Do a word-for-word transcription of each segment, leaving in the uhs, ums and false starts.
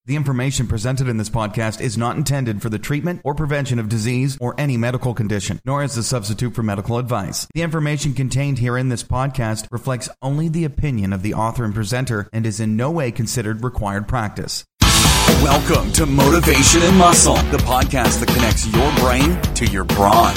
The information presented in this podcast is not intended for the treatment or prevention of disease or any medical condition, nor as a substitute for medical advice. The information contained here in this podcast reflects only the opinion of the author and presenter and is in no way considered required practice. Welcome to Motivation and Muscle, the podcast that connects your brain to your brawn.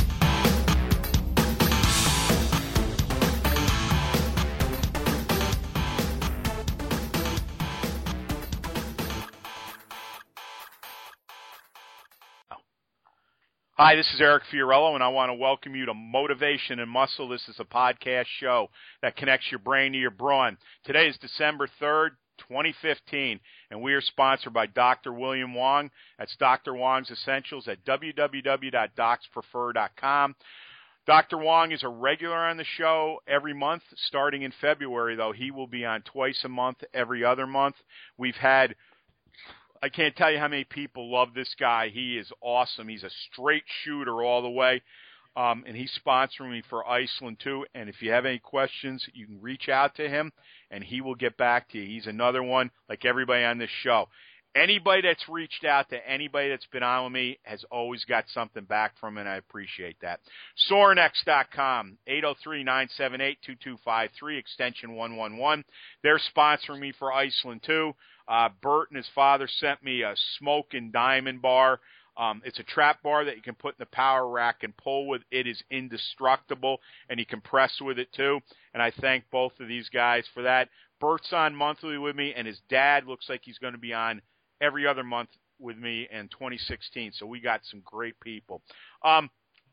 Hi, this is Eric Fiorillo, and I want to welcome you to Motivation and Muscle. This is a podcast show that connects your brain to your brawn. Today is December third, twenty fifteen, and we are sponsored by Doctor William Wong. That's Doctor Wong's Essentials at w w w dot docs prefer dot com. Doctor Wong is a regular on the show every month. Starting in February, though, he will be on twice a month, every other month. We've had I can't tell you how many people love this guy. He is awesome. He's a straight shooter all the way, um, and he's sponsoring me for Iceland, too. And if you have any questions, you can reach out to him, and he will get back to you. He's another one, like everybody on this show. Anybody that's reached out to anybody that's been on with me has always got something back from it, and I appreciate that. Sorinex dot com, eight oh three, nine seven eight, two two five three, extension one one one. They're sponsoring me for Iceland, too. Uh, Bert and his father sent me a smoking diamond bar. Um, it's a trap bar that you can put in the power rack and pull with. It is indestructible, and you can press with it, too. And I thank both of these guys for that. Bert's on monthly with me, and his dad looks like he's going to be on every other month with me in twenty sixteen. So we got some great people. Um,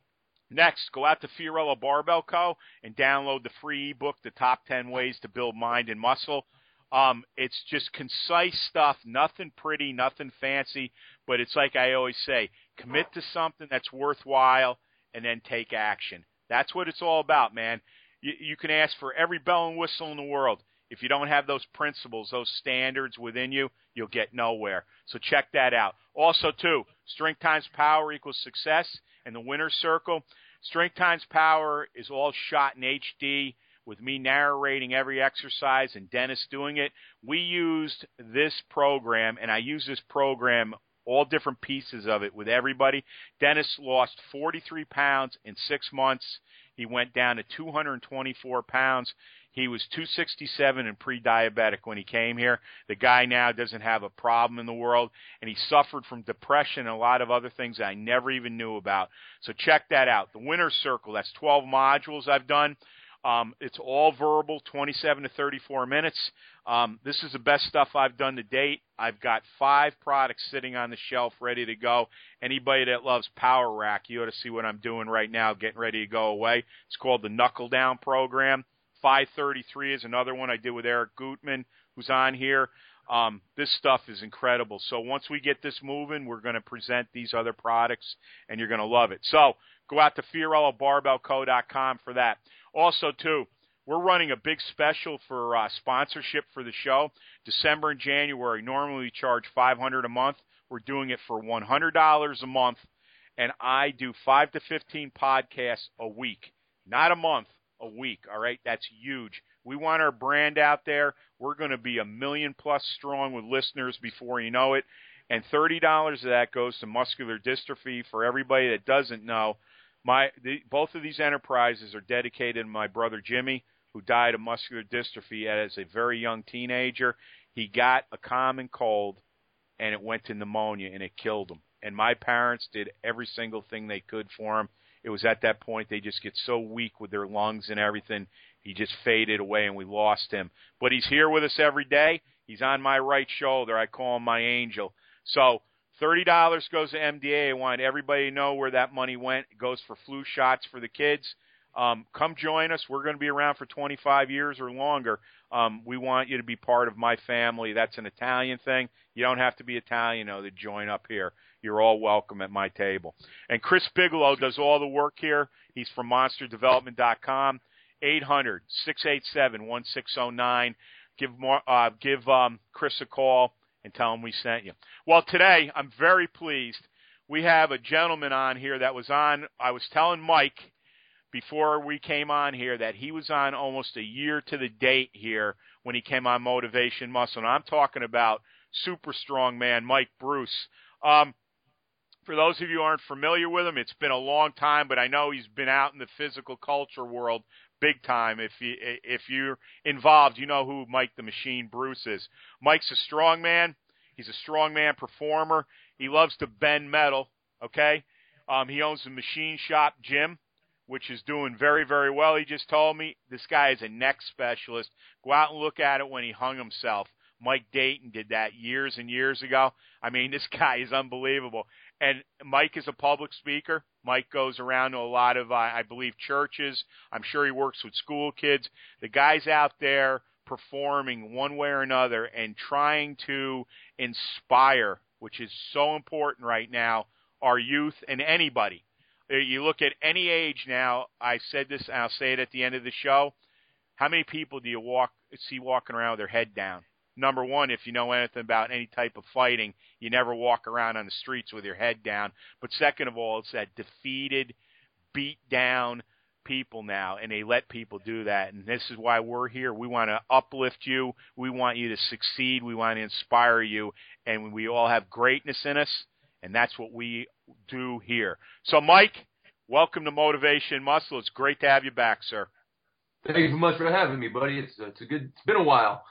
next, go out to Fiorillo Barbell Co. and download the free ebook, The Top ten Ways to Build Mind and Muscle. Um, it's just concise stuff, nothing pretty, nothing fancy, but it's like I always say, commit to something that's worthwhile and then take action. That's what it's all about, man. You, you can ask for every bell and whistle in the world. If you don't have those principles, those standards within you, you'll get nowhere. So check that out. Also, too, strength times power equals success and the winner's circle. Strength times power is all shot in H D with me narrating every exercise and Dennis doing it. We used this program, and I use this program, all different pieces of it with everybody. Dennis lost forty-three pounds in six months. He went down to two hundred twenty-four pounds. He was two sixty-seven and pre-diabetic when he came here. The guy now doesn't have a problem in the world, and he suffered from depression and a lot of other things that I never even knew about. So check that out. The Winner's Circle, that's twelve modules I've done. Um, it's all verbal, twenty-seven to thirty-four minutes. Um, this is the best stuff I've done to date. I've got five products sitting on the shelf ready to go. Anybody that loves Power Rack, you ought to see what I'm doing right now, getting ready to go away. It's called the Knuckle Down Program. five thirty-three is another one I did with Eric Gutman, who's on here. Um, this stuff is incredible. So once we get this moving, we're going to present these other products, and you're going to love it. So go out to Fiorillo Barbell Co dot com for that. Also, too, we're running a big special for uh, sponsorship for the show. December and January, normally we charge five hundred dollars a month. We're doing it for one hundred dollars a month, and I do five to fifteen podcasts a week. Not a month, a week, all right? That's huge. We want our brand out there. We're going to be a million plus strong with listeners before you know it, and thirty dollars of that goes to muscular dystrophy. For everybody that doesn't know, My the, both of these enterprises are dedicated to my brother Jimmy, who died of muscular dystrophy as a very young teenager. He got a common cold, and it went to pneumonia, and it killed him. And my parents did every single thing they could for him. It was at that point they just get so weak with their lungs and everything. He just faded away, and we lost him. But he's here with us every day. He's on my right shoulder. I call him my angel. So thirty dollars goes to M D A. I want everybody to know where that money went. It goes for flu shots for the kids. Um, come join us. We're going to be around for twenty-five years or longer. Um, we want you to be part of my family. That's an Italian thing. You don't have to be Italian, though, to join up here. You're all welcome at my table. And Chris Bigelow does all the work here. He's from monster development dot com. eight hundred, six eight seven, one six zero nine. Give, more, uh, give um, Chris a call and tell him we sent you. Well, today I'm very pleased. We have a gentleman on here that was on, I was telling Mike before we came on here that he was on almost a year to the date here when he came on Motivation Muscle. And I'm talking about super strong man, Mike Bruce. Um, for those of you who aren't familiar with him, it's been a long time, but I know he's been out in the physical culture world big time. If you, if you're involved, you know who Mike the Machine Bruce is. Mike's a strong man. He's a strong man performer. He loves to bend metal, okay? Um, he owns a machine shop gym, which is doing very, very well. He just told me this guy is a neck specialist. Go out and look at it when he hung himself. Mike Dayton did that years and years ago. I mean, this guy is unbelievable. And Mike is a public speaker. Mike goes around to a lot of, uh, I believe, churches. I'm sure he works with school kids. The guy's out there performing one way or another and trying to inspire, which is so important right now, our youth and anybody. You look at any age now, I said this, and I'll say it at the end of the show, how many people do you walk see walking around with their head down? Number one, if you know anything about any type of fighting, you never walk around on the streets with your head down. But second of all, it's that defeated, beat down people now, and they let people do that. And this is why we're here. We want to uplift you. We want you to succeed. We want to inspire you. And we all have greatness in us, and that's what we do here. So, Mike, welcome to Motivation Muscle. It's great to have you back, sir. Thank you so much for having me, buddy. It's, it's a good. It's been a while.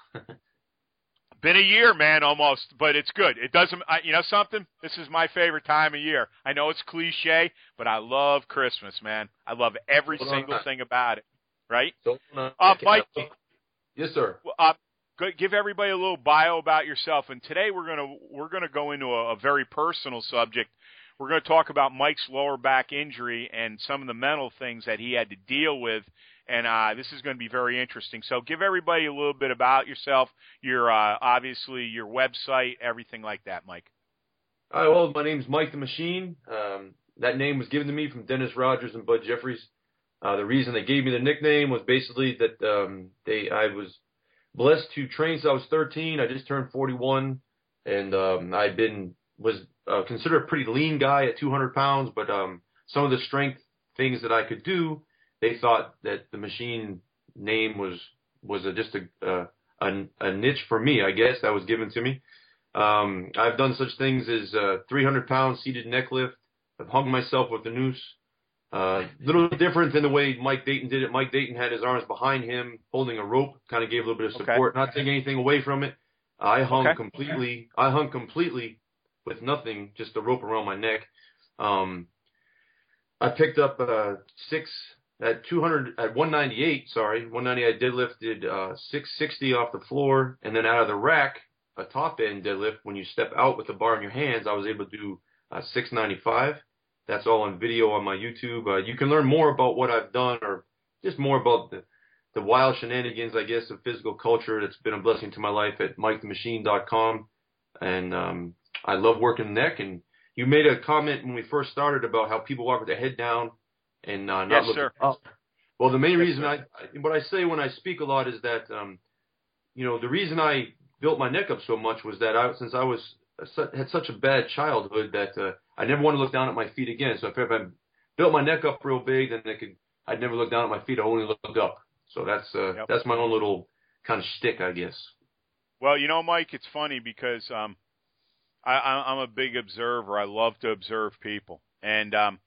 Been a year, man, almost, but it's good. It doesn't, I, you know something? This is my favorite time of year. I know it's cliche, but I love Christmas, man. I love every Hold single on. thing about it, right? So, uh, Uh, Mike, yes, sir. uh, go- give everybody a little bio about yourself. And today we're gonna we're gonna go into a, a very personal subject. We're going to talk about Mike's lower back injury and some of the mental things that he had to deal with. And uh, this is going to be very interesting. So give everybody a little bit about yourself, your uh, obviously your website, everything like that, Mike. All right, well, my name's Mike the Machine. Um, that name was given to me from Dennis Rogers and Bud Jeffries. Uh, the reason they gave me the nickname was basically that um, they I was blessed to train since I was thirteen. I just turned forty-one, and um, I'd been was uh, considered a pretty lean guy at two hundred pounds, but um, some of the strength things that I could do, they thought that the Machine name was was a, just a, uh, a a niche for me, I guess, that was given to me. Um, I've done such things as uh, three hundred pound seated neck lift. I've hung myself with a noose. A uh, little different than the way Mike Dayton did it. Mike Dayton had his arms behind him, holding a rope, kind of gave a little bit of support, okay. Not taking anything away from it. I hung okay. completely. I hung completely with nothing, just a rope around my neck. Um, I picked up uh, six. At two hundred, at one ninety-eight, sorry, one ninety-eight, I deadlifted uh, six sixty off the floor, and then out of the rack, a top end deadlift. When you step out with the bar in your hands, I was able to do uh, six ninety-five. That's all on video on my YouTube. Uh, you can learn more about what I've done, or just more about the, the wild shenanigans, I guess, of physical culture that's been a blessing to my life at mike the machine dot com. And um, I love working the neck. And you made a comment when we first started about how people walk with their head down and uh, not yes, looking sir. up. Well, the main yes, reason I, I, what I say when I speak a lot is that, um, you know, the reason I built my neck up so much was that I, since I was had such a bad childhood that uh, I never wanted to look down at my feet again. So if, if I built my neck up real big, then it could, I'd never look down at my feet. I only look up. So that's uh, yep. that's my own little kind of shtick, I guess. Well, you know, Mike, it's funny because um, I, I'm a big observer. I love to observe people, and um,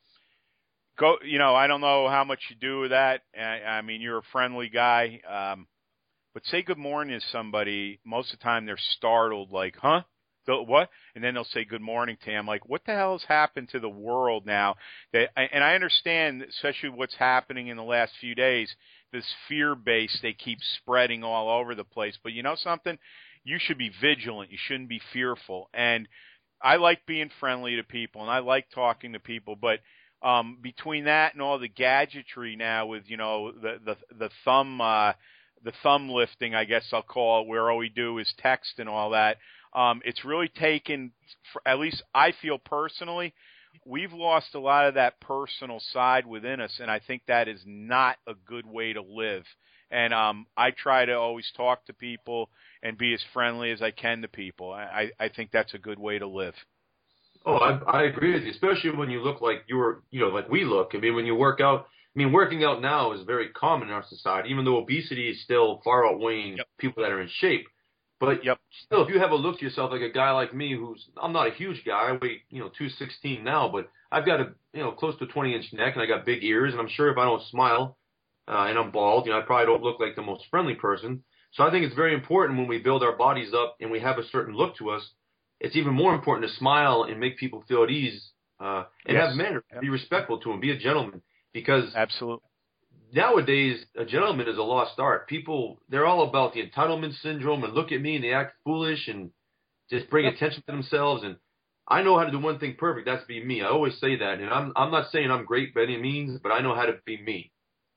go. You know, I don't know how much you do with that. I, I mean, you're a friendly guy, um, but say good morning to somebody. Most of the time, they're startled, like, "Huh? The, what?" And then they'll say good morning to him. Like, what the hell has happened to the world now? That, and I understand, especially what's happening in the last few days, this fear base they keep spreading all over the place. But you know something? You should be vigilant. You shouldn't be fearful. And I like being friendly to people, and I like talking to people. But um, between that and all the gadgetry now with, you know, the the, the thumb uh, the thumb lifting, I guess I'll call it, where all we do is text and all that, Um, it's really taken, at least I feel personally, we've lost a lot of that personal side within us, and I think that is not a good way to live. And um, I try to always talk to people and be as friendly as I can to people. I, I think that's a good way to live. Oh, I, I agree with you, especially when you look like you're, you know, like we look. I mean, when you work out, I mean, working out now is very common in our society, even though obesity is still far outweighing yep. people that are in shape. But yep. still, if you have a look to yourself like a guy like me, who's I'm not a huge guy, I weigh you know two sixteen now, but I've got a you know close to a twenty inch neck and I got big ears, and I'm sure if I don't smile uh, and I'm bald, you know I probably don't look like the most friendly person. So I think it's very important when we build our bodies up and we have a certain look to us. It's even more important to smile and make people feel at ease uh, and yes. have manners, yep. be respectful to them, be a gentleman, because absolutely. Nowadays, a gentleman is a lost art. People, they're all about the entitlement syndrome and look at me and they act foolish and just bring yep. attention to themselves. And I know how to do one thing perfect. That's be me. I always say that. And I'm I'm not saying I'm great by any means, but I know how to be me.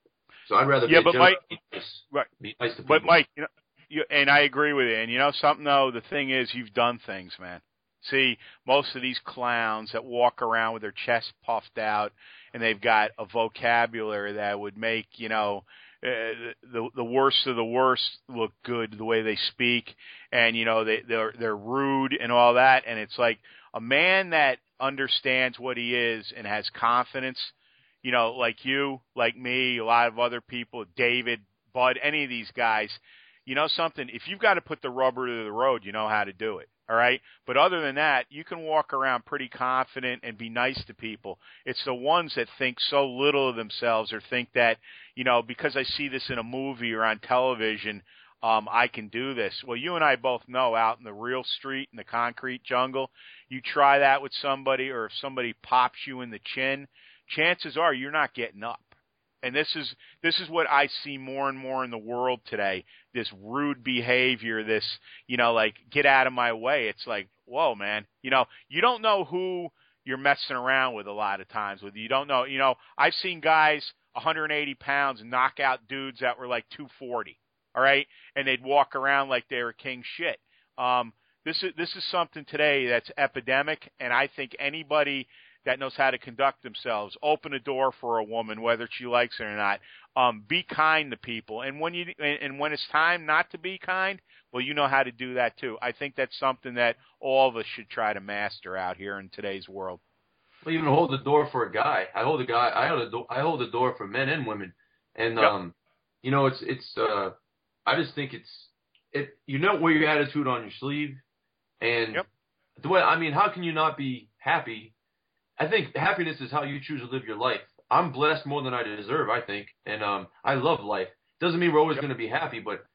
So I'd rather yeah, be but a gentleman. Mike, be nice, right. be nice to people. But Mike, you know, you, and I agree with you. And you know something though, the thing is, you've done things, man. See, most of these clowns that walk around with their chest puffed out and they've got a vocabulary that would make, you know, uh, the the worst of the worst look good, the way they speak, and you know they they're they're rude and all that, and it's like a man that understands what he is and has confidence, you know, like you, like me, a lot of other people, David, Bud, any of these guys, you know something, if you've got to put the rubber to the road, you know how to do it. All right. But other than that, you can walk around pretty confident and be nice to people. It's the ones that think so little of themselves or think that, you know, because I see this in a movie or on television, um, I can do this. Well, you and I both know out in the real street, in the concrete jungle, you try that with somebody, or if somebody pops you in the chin, chances are you're not getting up. And this is this is what I see more and more in the world today, this rude behavior, this, you know, like, get out of my way. It's like, whoa, man. You know, you don't know who you're messing around with a lot of times. With You don't know. You know, I've seen guys one hundred eighty pounds knock out dudes that were like two forty, all right? And they'd walk around like they were king shit. Um, this is this is something today that's epidemic, and I think anybody that knows how to conduct themselves, open a door for a woman, whether she likes it or not. Um, be kind to people, and when you and when it's time not to be kind, well, you know how to do that too. I think that's something that all of us should try to master out here in today's world. Well, even hold the door for a guy. I hold a guy. I hold the door. I hold the door for men and women, and yep. um, you know, it's it's. Uh, I just think it's it. You know, wear your attitude on your sleeve, and yep. the way. I mean, how can you not be happy? I think happiness is how you choose to live your life. I'm blessed more than I deserve, I think, and um, I love life. Doesn't mean we're always yep. going to be happy, but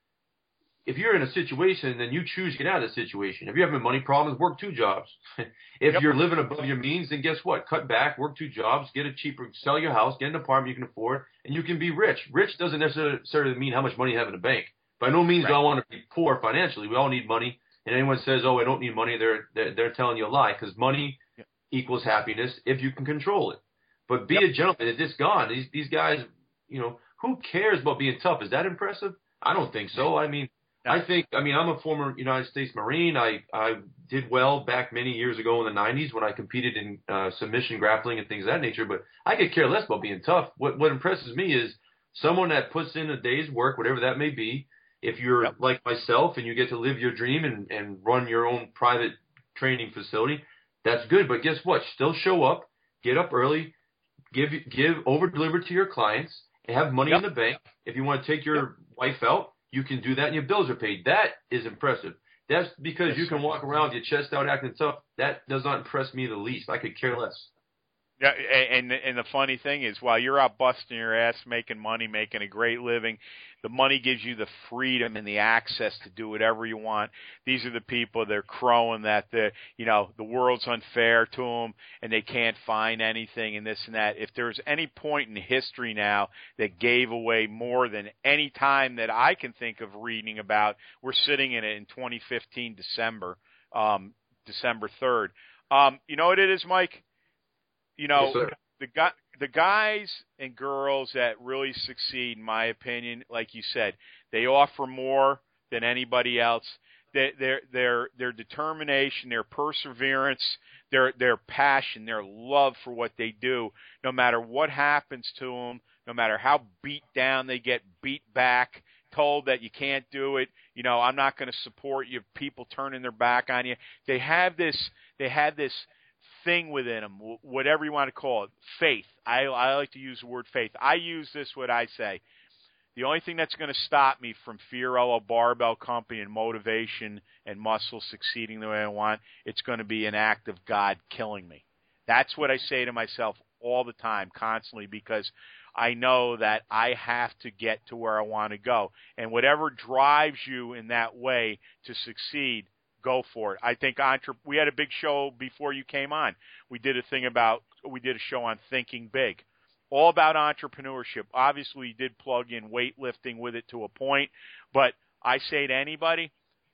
if you're in a situation, then you choose to get out of the situation. If you're having money problems, work two jobs. if yep. you're living above your means, then guess what? Cut back, work two jobs, get a cheaper, sell your house, get an apartment you can afford, and you can be rich. Rich doesn't necessarily mean how much money you have in the bank. By no means right. do I want to be poor financially. We all need money, and anyone says, "Oh, I don't need money," they're they're, they're telling you a lie, because money yep. equals happiness if you can control it. But be yep. a gentleman. It's just gone. These these guys, you know, who cares about being tough? Is that impressive? I don't think so. I mean, no. I think, I mean, I'm a former United States Marine. I, I did well back many years ago in the nineties when I competed in uh, submission grappling and things of that nature. But I could care less about being tough. What what impresses me is someone that puts in a day's work, whatever that may be. If you're yep. like myself and you get to live your dream and, and run your own private training facility, that's good. But guess what? Still show up, get up early, give give over deliver to your clients, and have money yep. in the bank. If you want to take your yep. wife out, you can do that and your bills are paid. That is impressive. That's because yes. you can walk around with your chest out acting tough. That does not impress me the least. I could care less. Yeah, and and the funny thing is, while you're out busting your ass, making money, making a great living, the money gives you the freedom and the access to do whatever you want. These are the people they're crowing that the you know the world's unfair to them and they can't find anything and this and that. If there's any point in history now that gave away more than any time that I can think of reading about, we're sitting in it in twenty fifteen December, um, December third. Um, you know what it is, Mike? You know, yes, the guy, the guys and girls that really succeed, in my opinion, like you said, they offer more than anybody else. Their their their their determination, their perseverance, their their passion, their love for what they do, no matter what happens to them, no matter how beat down they get, beat back, told that you can't do it, you know, I'm not going to support you, people turning their back on you. They have this. They have this. thing within them, whatever you want to call it, faith. I, I like to use the word faith. I use this, what I say. The only thing that's going to stop me from Fiorello Barbell Company and Motivation and Muscle succeeding the way I want, it's going to be an act of God killing me. That's what I say to myself all the time, constantly, because I know that I have to get to where I want to go. And whatever drives you in that way to succeed, go for it. I think entre- we had a big show before you came on. We did a thing about, we did a show on thinking big. All about entrepreneurship. Obviously, you did plug in weightlifting with it to a point, but I say to anybody,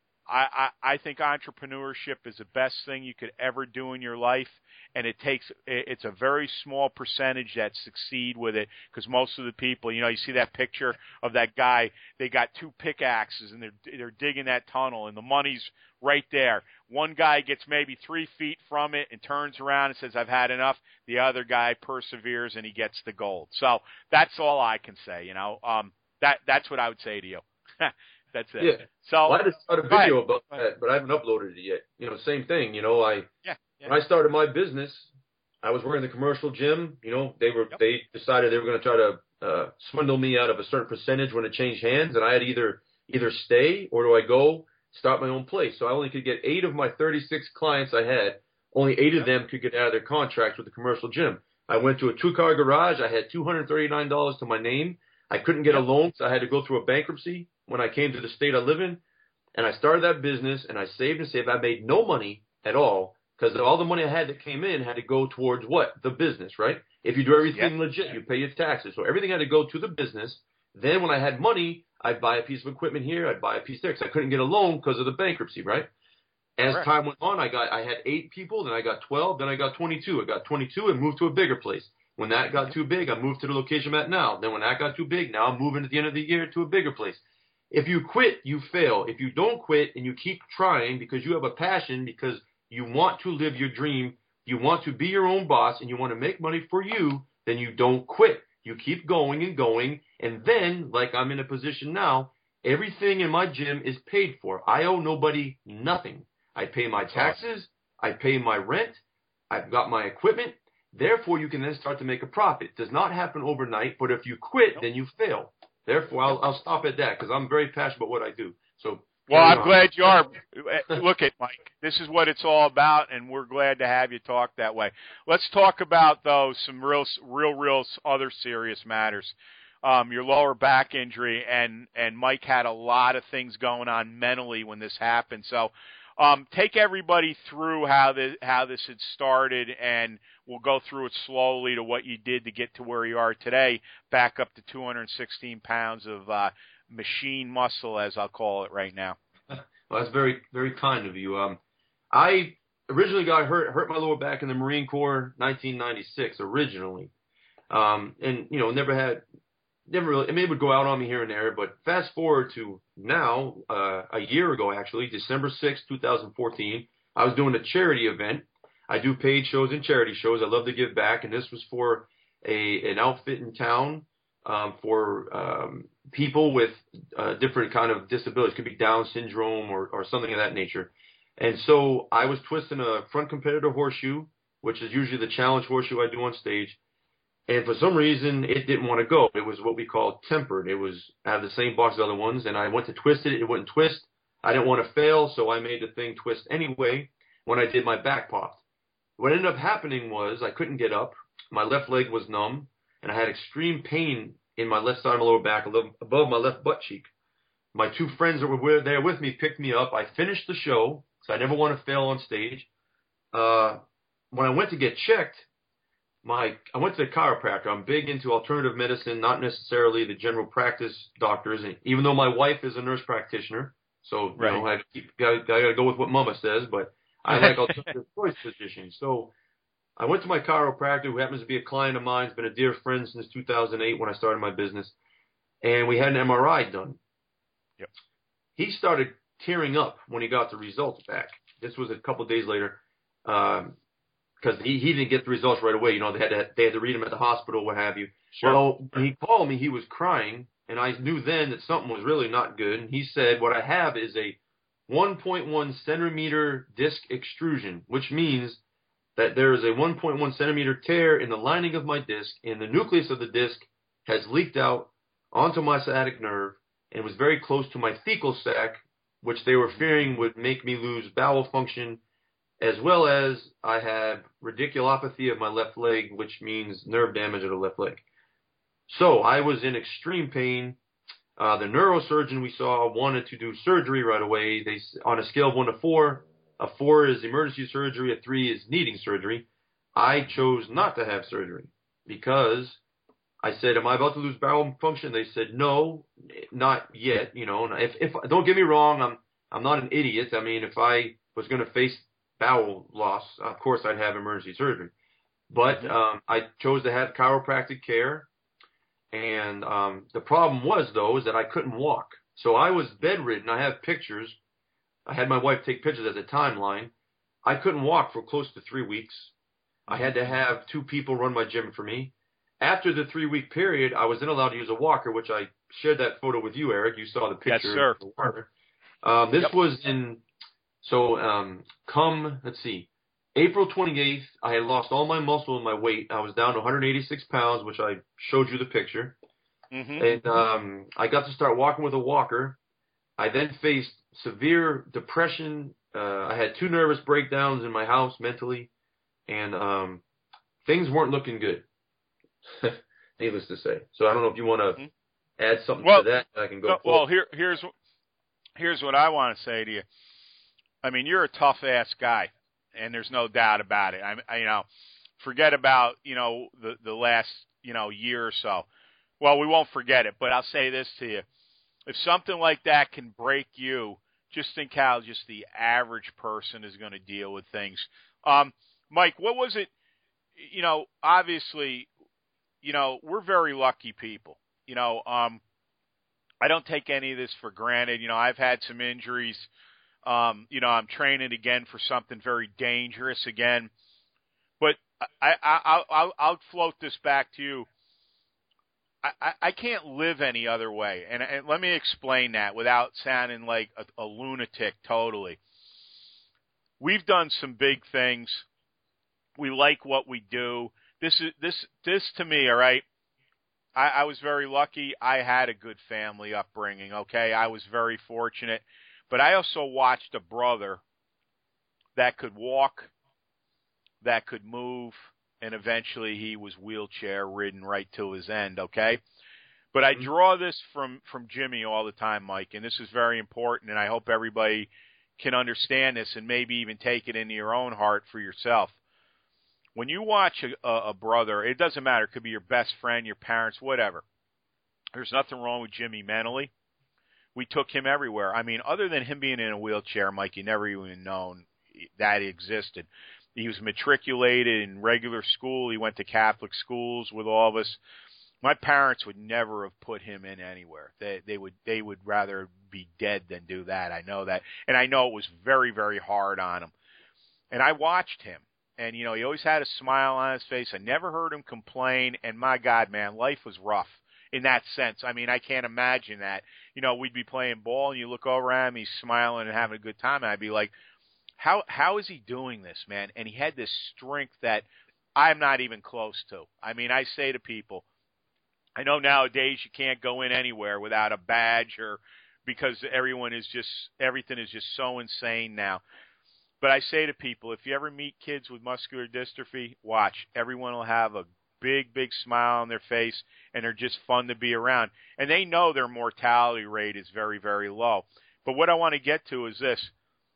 I, I, I think entrepreneurship is the best thing you could ever do in your life, and it takes it's a very small percentage that succeed with it, because most of the people, you know, you see that picture of that guy, they got two pickaxes and they're they're digging that tunnel, and the money's right there. One guy gets maybe three feet from it and turns around and says, I've had enough. The other guy perseveres and he gets the gold. So that's all I can say, you know. Um, that that's what I would say to you. That's it. Yeah. So well, I just started a video about that, but I haven't uploaded it yet. You know, same thing. You know, I yeah, yeah. when I started my business, I was working in the commercial gym. You know, they were yep. they decided they were going to try to uh, swindle me out of a certain percentage when it changed hands, and I had to either either stay or do I go start my own place. So I only could get eight of my thirty-six clients I had. Only eight yep. of them could get out of their contracts with the commercial gym. I went to a two-car garage. I had two hundred thirty-nine dollars to my name. I couldn't get a loan, so I had to go through a bankruptcy when I came to the state I live in. And I started that business, and I saved and saved. I made no money at all because all the money I had that came in had to go towards what? The business, right? If you do everything yep. legit, you pay your taxes. So everything had to go to the business. Then when I had money, I'd buy a piece of equipment here, I'd buy a piece there, because I couldn't get a loan because of the bankruptcy, right? As Correct. time went on, I got I had eight people, then I got twelve, then I got twenty-two. I got twenty-two and moved to a bigger place. When that got too big, I moved to the location I'm at now. Then when that got too big, now I'm moving at the end of the year to a bigger place. If you quit, you fail. If you don't quit and you keep trying because you have a passion, because you want to live your dream, you want to be your own boss, and you want to make money for you, then you don't quit. You keep going and going, and then, like I'm in a position now, everything in my gym is paid for. I owe nobody nothing. I pay my taxes. I pay my rent. I've got my equipment. Therefore, you can then start to make a profit. It does not happen overnight, but if you quit, then you fail. Therefore, I'll, I'll stop at that because I'm very passionate about what I do. So, well, I'm on. glad you are. Look at Mike. This is what it's all about, and we're glad to have you talk that way. Let's talk about, though, some real, real, real other serious matters. Um, your lower back injury, and, and Mike had a lot of things going on mentally when this happened. So um, take everybody through how this, how this had started, and we'll go through it slowly to what you did to get to where you are today, back up to two hundred sixteen pounds of uh, machine muscle, as I'll call it right now. Well, that's very, very kind of you. Um, I originally got hurt, hurt my lower back in the Marine Corps, nineteen ninety-six, originally. Um, and, you know, never had, never really, I mean, it would go out on me here and there, but fast forward to now, uh, a year ago, actually, December sixth, twenty fourteen, I was doing a charity event. I do paid shows and charity shows. I love to give back, and this was for a an outfit in town um, for um, people with uh, different kind of disabilities. It could be Down syndrome or, or something of that nature. And so I was twisting a front competitor horseshoe, which is usually the challenge horseshoe I do on stage. And for some reason, it didn't want to go. It was what we call tempered. It was out of the same box as other ones, and I went to twist it. It wouldn't twist. I didn't want to fail, so I made the thing twist anyway. When I did, my back popped. What ended up happening was I couldn't get up. My left leg was numb, and I had extreme pain in my left side of my lower back, above my left butt cheek. My two friends that were there with me picked me up. I finished the show, so I never want to fail on stage. Uh, when I went to get checked, my I went to the chiropractor. I'm big into alternative medicine, not necessarily the general practice doctors. And even though my wife is a nurse practitioner, so you right. know I keep I, I got to go with what Mama says, but I like alternative choice physicians. So I went to my chiropractor, who happens to be a client of mine. He's been a dear friend since two thousand eight when I started my business. And we had an M R I done. Yep. He started tearing up when he got the results back. This was a couple of days later because um, he, he didn't get the results right away. You know, they had to, they had to read him at the hospital, what have you. Sure. Well, when he called me, he was crying, and I knew then that something was really not good. And he said, what I have is a one point one centimeter disc extrusion, which means that there is a one point one centimeter tear in the lining of my disc, and the nucleus of the disc has leaked out onto my sciatic nerve and was very close to my thecal sac, which they were fearing would make me lose bowel function, as well as I have radiculopathy of my left leg, which means nerve damage of the left leg. So I was in extreme pain. Uh, the neurosurgeon we saw wanted to do surgery right away. They, on a scale of one to four, a four is emergency surgery, a three is needing surgery. I chose not to have surgery because I said, am I about to lose bowel function? They said, no, not yet. You know, if, if don't get me wrong, I'm I'm not an idiot. I mean, if I was going to face bowel loss, of course I'd have emergency surgery. But um, I chose to have chiropractic care. And um, the problem was, though, is that I couldn't walk. So I was bedridden. I have pictures. I had my wife take pictures as a timeline. I couldn't walk for close to three weeks. I had to have two people run my gym for me. After the three-week period, I was then allowed to use a walker, which I shared that photo with you, Eric. You saw the picture. Yes, sir. Of the walker. Um, this yep. was in, so um, come, let's see, April twenty-eighth, I had lost all my muscle and my weight. I was down to one hundred eighty-six pounds, which I showed you the picture. Mm-hmm. And um, I got to start walking with a walker. I then faced severe depression. Uh, I had two nervous breakdowns in my house mentally, and um, things weren't looking good, needless to say. So I don't know if you want to mm-hmm. add something well, to that. I can go no, forward. Well, here, here's, here's what I want to say to you. I mean, you're a tough-ass guy, and there's no doubt about it. I, I you know, forget about, you know, the, the last, you know, year or so. Well, we won't forget it, but I'll say this to you. If something like that can break you, just think how just the average person is going to deal with things. Um, Mike, what was it, you know, obviously, you know, we're very lucky people. You know, um, I don't take any of this for granted. You know, I've had some injuries. Um, you know, I'm training again for something very dangerous again. But I, I, I'll, I'll, I'll float this back to you. I, I can't live any other way. And, and let me explain that without sounding like a, a lunatic totally. We've done some big things. We like what we do. This is this this to me, all right? I, I was very lucky. I had a good family upbringing, okay? I was very fortunate. But I also watched a brother that could walk, that could move, and eventually he was wheelchair-ridden right to his end, okay? But I draw this from, from Jimmy all the time, Mike, and this is very important, and I hope everybody can understand this and maybe even take it into your own heart for yourself. When you watch a, a, a brother, it doesn't matter. It could be your best friend, your parents, whatever. There's nothing wrong with Jimmy mentally. We took him everywhere. I mean, other than him being in a wheelchair, Mike, you never even known that existed. He was matriculated in regular school. He went to Catholic schools with all of us. My parents would never have put him in anywhere. They they would they would rather be dead than do that. I know that. And I know it was very, very hard on him. And I watched him. And, you know, he always had a smile on his face. I never heard him complain. And, my God, man, life was rough in that sense. I mean, I can't imagine that. You know, we'd be playing ball, and you look over at him, he's smiling and having a good time. And I'd be like, How how is he doing this, man? And he had this strength that I'm not even close to. I mean, I say to people, I know nowadays you can't go in anywhere without a badge or because everyone is just, everything is just so insane now. But I say to people, if you ever meet kids with muscular dystrophy, watch. Everyone will have a big, big smile on their face, and they're just fun to be around. And they know their mortality rate is very, very low. But what I want to get to is this.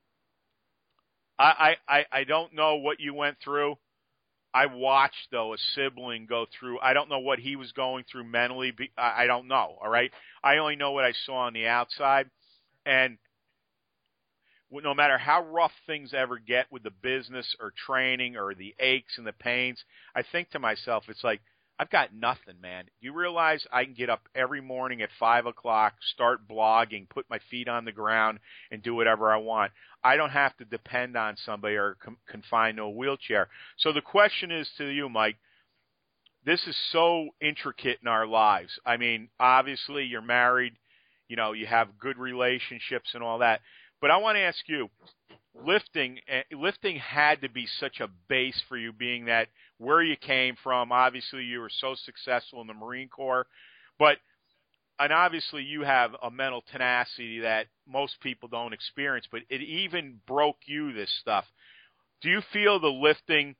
I, I, I don't know what you went through. I watched, though, a sibling go through. I don't know what he was going through mentally. I don't know, all right? I only know what I saw on the outside. And no matter how rough things ever get with the business or training or the aches and the pains, I think to myself, it's like, I've got nothing, man. Do you realize I can get up every morning at five o'clock, start blogging, put my feet on the ground, and do whatever I want? I don't have to depend on somebody or com- confined to a wheelchair. So the question is to you, Mike, this is so intricate in our lives. I mean, obviously you're married, you know, you have good relationships and all that. But I want to ask you, lifting lifting had to be such a base for you, being that where you came from. Obviously, you were so successful in the Marine Corps. But and obviously you have a mental tenacity that most people don't experience, but it even broke you, this stuff. Do you feel the lifting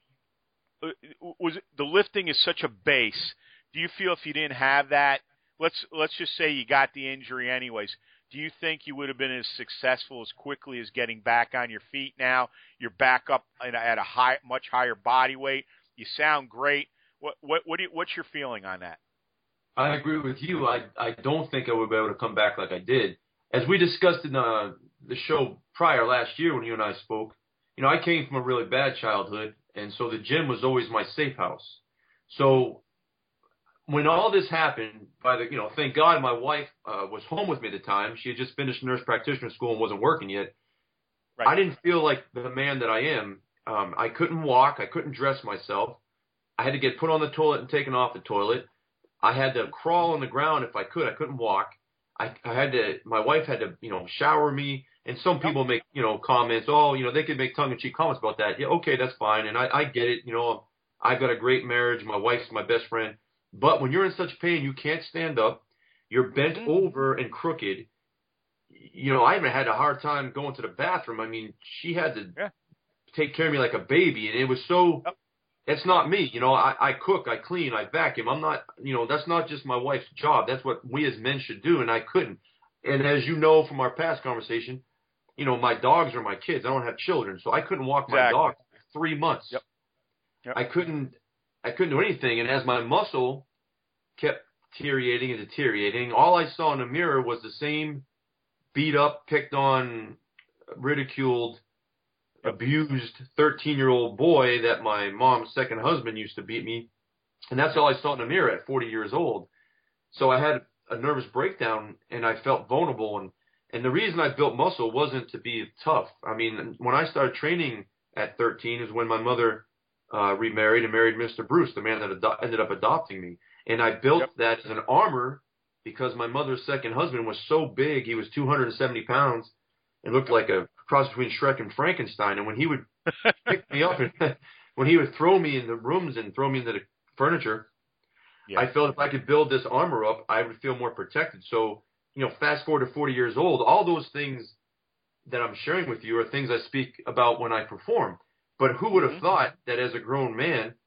was the lifting is such a base? Do you feel if you didn't have that, let's let's just say you got the injury anyways, do you think you would have been as successful as quickly as getting back on your feet now? You're back up at a high, much higher body weight. You sound great. What what what do you, what's your feeling on that? I agree with you. I I don't think I would be able to come back like I did. As we discussed in uh, the show prior last year when you and I spoke, you know, I came from a really bad childhood, and so the gym was always my safe house. So when all this happened, by the you know, thank God my wife uh, was home with me at the time. She had just finished nurse practitioner school and wasn't working yet. Right. I didn't feel like the man that I am. Um, I couldn't walk. I couldn't dress myself. I had to get put on the toilet and taken off the toilet. I had to crawl on the ground if I could. I couldn't walk. I, I had to. My wife had to, you know, shower me. And some people make, you know, comments. Oh, you know, they could make tongue-in-cheek comments about that. Yeah, okay, that's fine. And I, I get it. You know, I've got a great marriage. My wife's my best friend. But when you're in such pain, you can't stand up. You're bent mm-hmm. over and crooked. You know, I even had a hard time going to the bathroom. I mean, she had to yeah. take care of me like a baby, and it was so. Yep. That's not me. You know, I, I cook, I clean, I vacuum. I'm not. You know, that's not just my wife's job. That's what we as men should do, and I couldn't. And as you know from our past conversation, you know, my dogs are my kids. I don't have children, so I couldn't walk my exactly. dog for three months. Yep. Yep. I couldn't. I couldn't do anything, and as my muscle kept deteriorating and deteriorating, all I saw in the mirror was the same beat up, picked on, ridiculed, abused thirteen-year-old boy that my mom's second husband used to beat me, and that's all I saw in the mirror at forty years old. So I had a nervous breakdown, and I felt vulnerable, and and the reason I built muscle wasn't to be tough. I mean, when I started training at thirteen is when my mother uh, remarried and married Mister Bruce, the man that ado- ended up adopting me. And I built yep. that as an armor because my mother's second husband was so big. He was two hundred seventy pounds and looked like a cross between Shrek and Frankenstein. And when he would pick me up and when he would throw me in the rooms and throw me into the furniture, yeah. I felt if I could build this armor up, I would feel more protected. So, you know, fast forward to forty years old, all those things that I'm sharing with you are things I speak about when I perform. But who would have mm-hmm. thought that as a grown man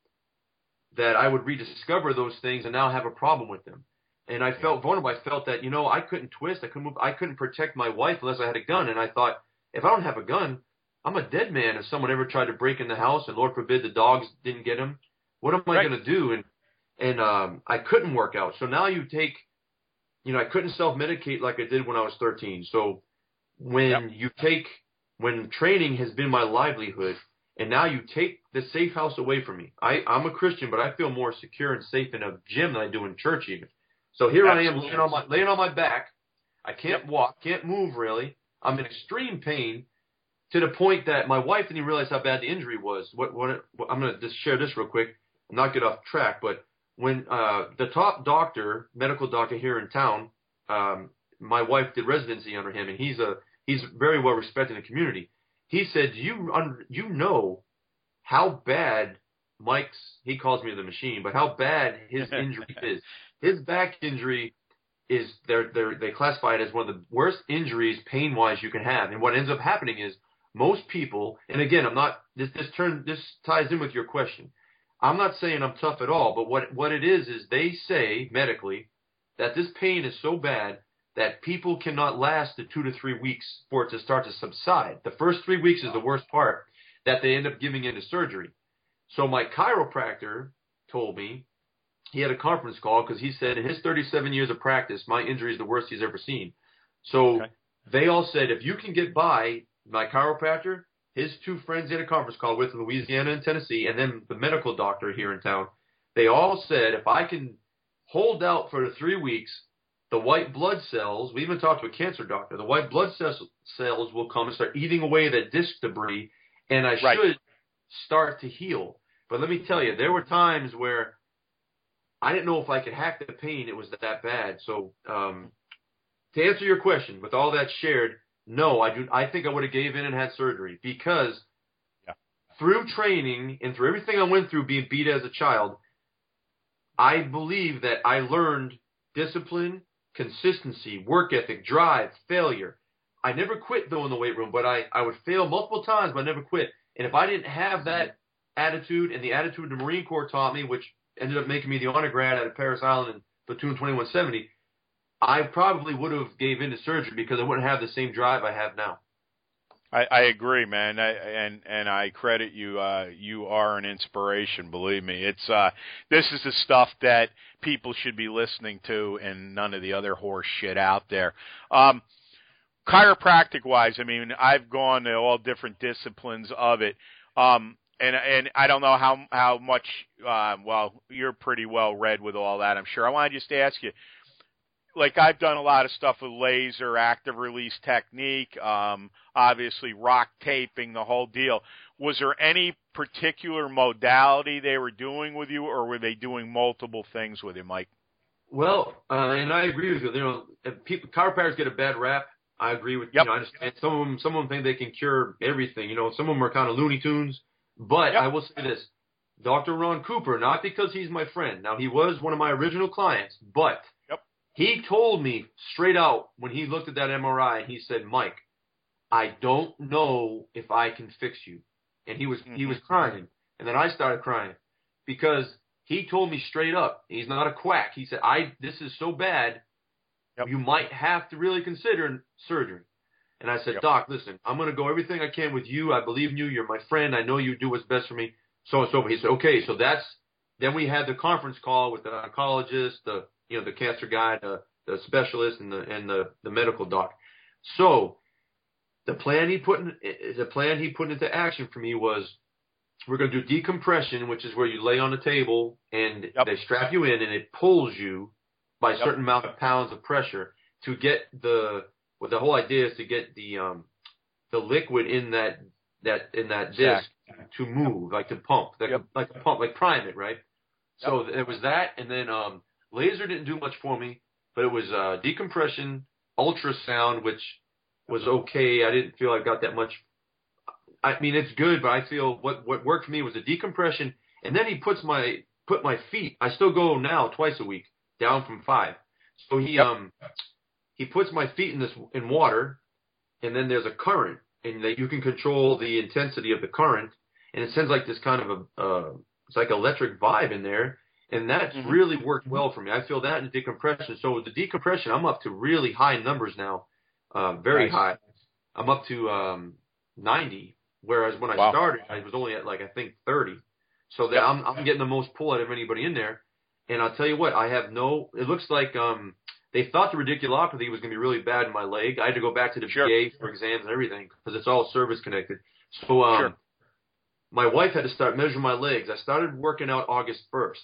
that I would rediscover those things and now have a problem with them? And I felt vulnerable. I felt that, you know, I couldn't twist. I couldn't move. I couldn't protect my wife unless I had a gun. And I thought, if I don't have a gun, I'm a dead man. If someone ever tried to break in the house and Lord forbid the dogs didn't get him, what am I right. going to do? And, and um, I couldn't work out. So now you take, you know, I couldn't self-medicate like I did when I was thirteen. So when yep. you take, when training has been my livelihood, and now you take the safe house away from me. I, I'm a Christian, but I feel more secure and safe in a gym than I do in church even. So here Absolutely. I am laying on my laying on my back. I can't yep. walk, can't move really. I'm in extreme pain to the point that my wife didn't even realize how bad the injury was. What, what, what I'm going to just share this real quick and not get off track, but when uh, the top doctor, medical doctor here in town, um, my wife did residency under him, and he's a he's very well respected in the community. He said, "You un- you know how bad Mike's," he calls me the machine, but how bad his injury is. His back injury is they're they they classify it as one of the worst injuries pain wise you can have. And what ends up happening is most people, and again, I'm not this this turn this ties in with your question. I'm not saying I'm tough at all, but what, what it is is they say medically that this pain is so bad that people cannot last the two to three weeks for it to start to subside. The first three weeks is the worst part, that they end up giving into surgery. So my chiropractor told me, he had a conference call because he said in his thirty-seven years of practice, my injury is the worst he's ever seen. So okay. they all said, if you can get by, my chiropractor, his two friends he had a conference call with in Louisiana and Tennessee, and then the medical doctor here in town, they all said, if I can hold out for the three weeks, the white blood cells, we even talked to a cancer doctor, the white blood cells will come and start eating away the disc debris, and I right. should start to heal. But let me tell you, there were times where I didn't know if I could hack the pain. It was that bad. So um, to answer your question, with all that shared, no, I do. I think I would have gave in and had surgery because yeah. through training and through everything I went through being beat as a child, I believe that I learned discipline, consistency, work ethic, drive, failure. I never quit though in the weight room, but I, I would fail multiple times, but I never quit. And if I didn't have that attitude and the attitude the Marine Corps taught me, which ended up making me the honor grad at Paris Island in platoon twenty-one seventy, I probably would have gave in to surgery because I wouldn't have the same drive I have now. I, I agree, man, I, and and I credit you. Uh, you are an inspiration. Believe me, it's uh, this is the stuff that people should be listening to, and none of the other horse shit out there. Um, chiropractic wise, I mean, I've gone to all different disciplines of it, um, and and I don't know how how much. Uh, well, you're pretty well read with all that, I'm sure. I want to just ask you. Like I've done a lot of stuff with laser, active release technique, um, obviously rock taping, the whole deal. Was there any particular modality they were doing with you, or were they doing multiple things with you, Mike? Well, uh, and I agree with you. You know, if people, chiropractors get a bad rap. I agree with yep. you. Know, I understand some of them. Some of them think they can cure everything. You know, some of them are kind of Looney Tunes. But yep. I will say this: Doctor Ron Cooper, not because he's my friend. Now he was one of my original clients, but. He told me straight out when he looked at that M R I, he said, Mike, I don't know if I can fix you. And he was mm-hmm. he was crying. And then I started crying because he told me straight up, he's not a quack. He said, I this is so bad, yep. you might have to really consider surgery. And I said, yep. Doc, listen, I'm going to go everything I can with you. I believe in you. You're my friend. I know you do what's best for me. So and so forth. He said, okay, so that's – then we had the conference call with the oncologist, the – you know, the cancer guy, the, the specialist, and the and the, the medical doc. So the plan he put in, the plan he put into action for me was we're going to do decompression, which is where you lay on the table and yep. they strap you in and it pulls you by a yep. certain amount of pounds of pressure to get the. Well, the whole idea is to get the um the liquid in that that in that disc to move, like to pump, like yep. like a pump, like prime it, right? Yep. So it was that, and then um. Laser didn't do much for me, but it was uh, decompression, ultrasound, which was okay. I didn't feel I got that much. I mean, it's good, but I feel what what worked for me was the decompression, and then he puts my put my feet. I still go now twice a week, down from five. So he yep. um he puts my feet in this in water, and then there's a current, and that you can control the intensity of the current, and it sends like this kind of a uh, it's like electric vibe in there. And that's mm-hmm. really worked well for me. I feel that in the decompression. So with the decompression, I'm up to really high numbers now, uh, very nice. high. I'm up to um, ninety, whereas when I wow. started, I was only at like I think thirty. So that yep. I'm, I'm getting the most pull out of anybody in there. And I'll tell you what, I have no. It looks like um, they thought the radiculopathy was going to be really bad in my leg. I had to go back to the sure. V A for exams and everything because it's all service connected. So um, sure. my wife had to start measuring my legs. I started working out August first.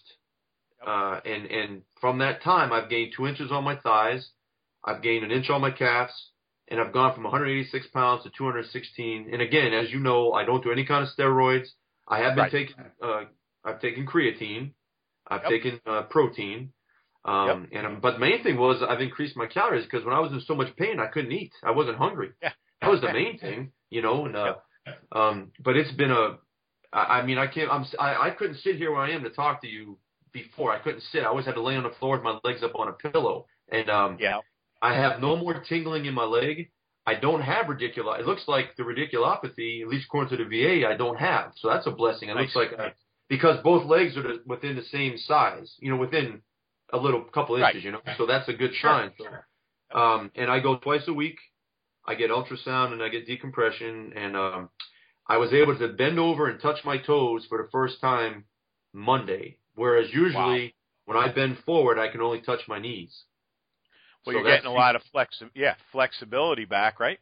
Uh, and, and from that time, I've gained two inches on my thighs. I've gained an inch on my calves. And I've gone from one hundred eighty-six pounds to two hundred sixteen. And again, as you know, I don't do any kind of steroids. I have been right. taking, uh, I've taken creatine. I've yep. taken uh, protein. Um, yep. and But the main thing was I've increased my calories because when I was in so much pain, I couldn't eat. I wasn't hungry. Yeah. That was the main thing, you know. And uh, yep. um, But it's been a, I, I mean, I can't, I'm, I, I couldn't sit here where I am to talk to you. Before I couldn't sit, I always had to lay on the floor with my legs up on a pillow, and um, yeah. I have no more tingling in my leg. I don't have radiculopathy. It looks like the radiculopathy, at least according to the V A, I don't have. So that's a blessing. It nice. looks like I, because both legs are the, within the same size, you know, within a little couple inches, right. you know. So that's a good sure. sign. So, um, and I go twice a week. I get ultrasound and I get decompression, and um, I was able to bend over and touch my toes for the first time Monday. Whereas usually wow. when I bend forward, I can only touch my knees. Well, so you're getting a lot of flexi- yeah, flexibility back, right?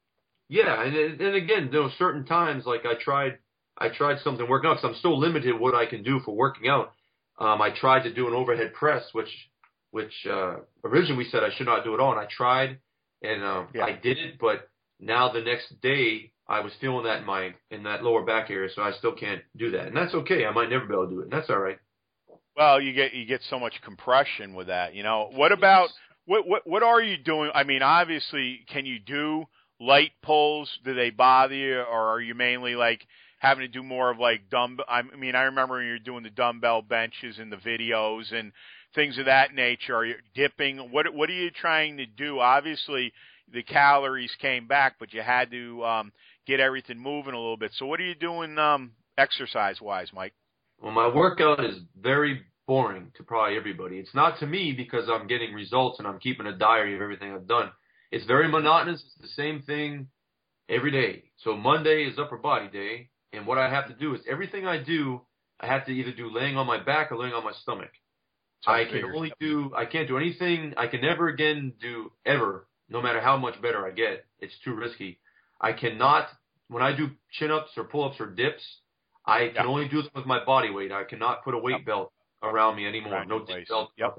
Yeah, and and again, there were certain times like I tried, I tried something working out because I'm so limited what I can do for working out. Um, I tried to do an overhead press, which which uh, originally we said I should not do at all, and I tried, and um, yeah. I did it, but now the next day I was feeling that in my in that lower back area, so I still can't do that, and that's okay. I might never be able to do it, and that's all right. Well, you get you get so much compression with that, you know. What about what what what are you doing? I mean, obviously, can you do light pulls? Do they bother you, or are you mainly like having to do more of like dumb? I mean, I remember when you're doing the dumbbell benches in the videos, and things of that nature? Are you dipping? What What are you trying to do? Obviously, the calories came back, but you had to um, get everything moving a little bit. So what are you doing um, exercise-wise, Mike? Well, my workout is very boring to probably everybody. It's not to me because I'm getting results and I'm keeping a diary of everything I've done. It's very monotonous. It's the same thing every day. So Monday is upper body day, and what I have to do is everything I do, I have to either do laying on my back or laying on my stomach. So I can only do, I can't do anything, I can never again do ever, no matter how much better I get. It's too risky. I cannot, when I do chin-ups or pull-ups or dips, I can yep. only do them with my body weight. I cannot put a weight yep. belt around me anymore. Around no dip belt. Yep.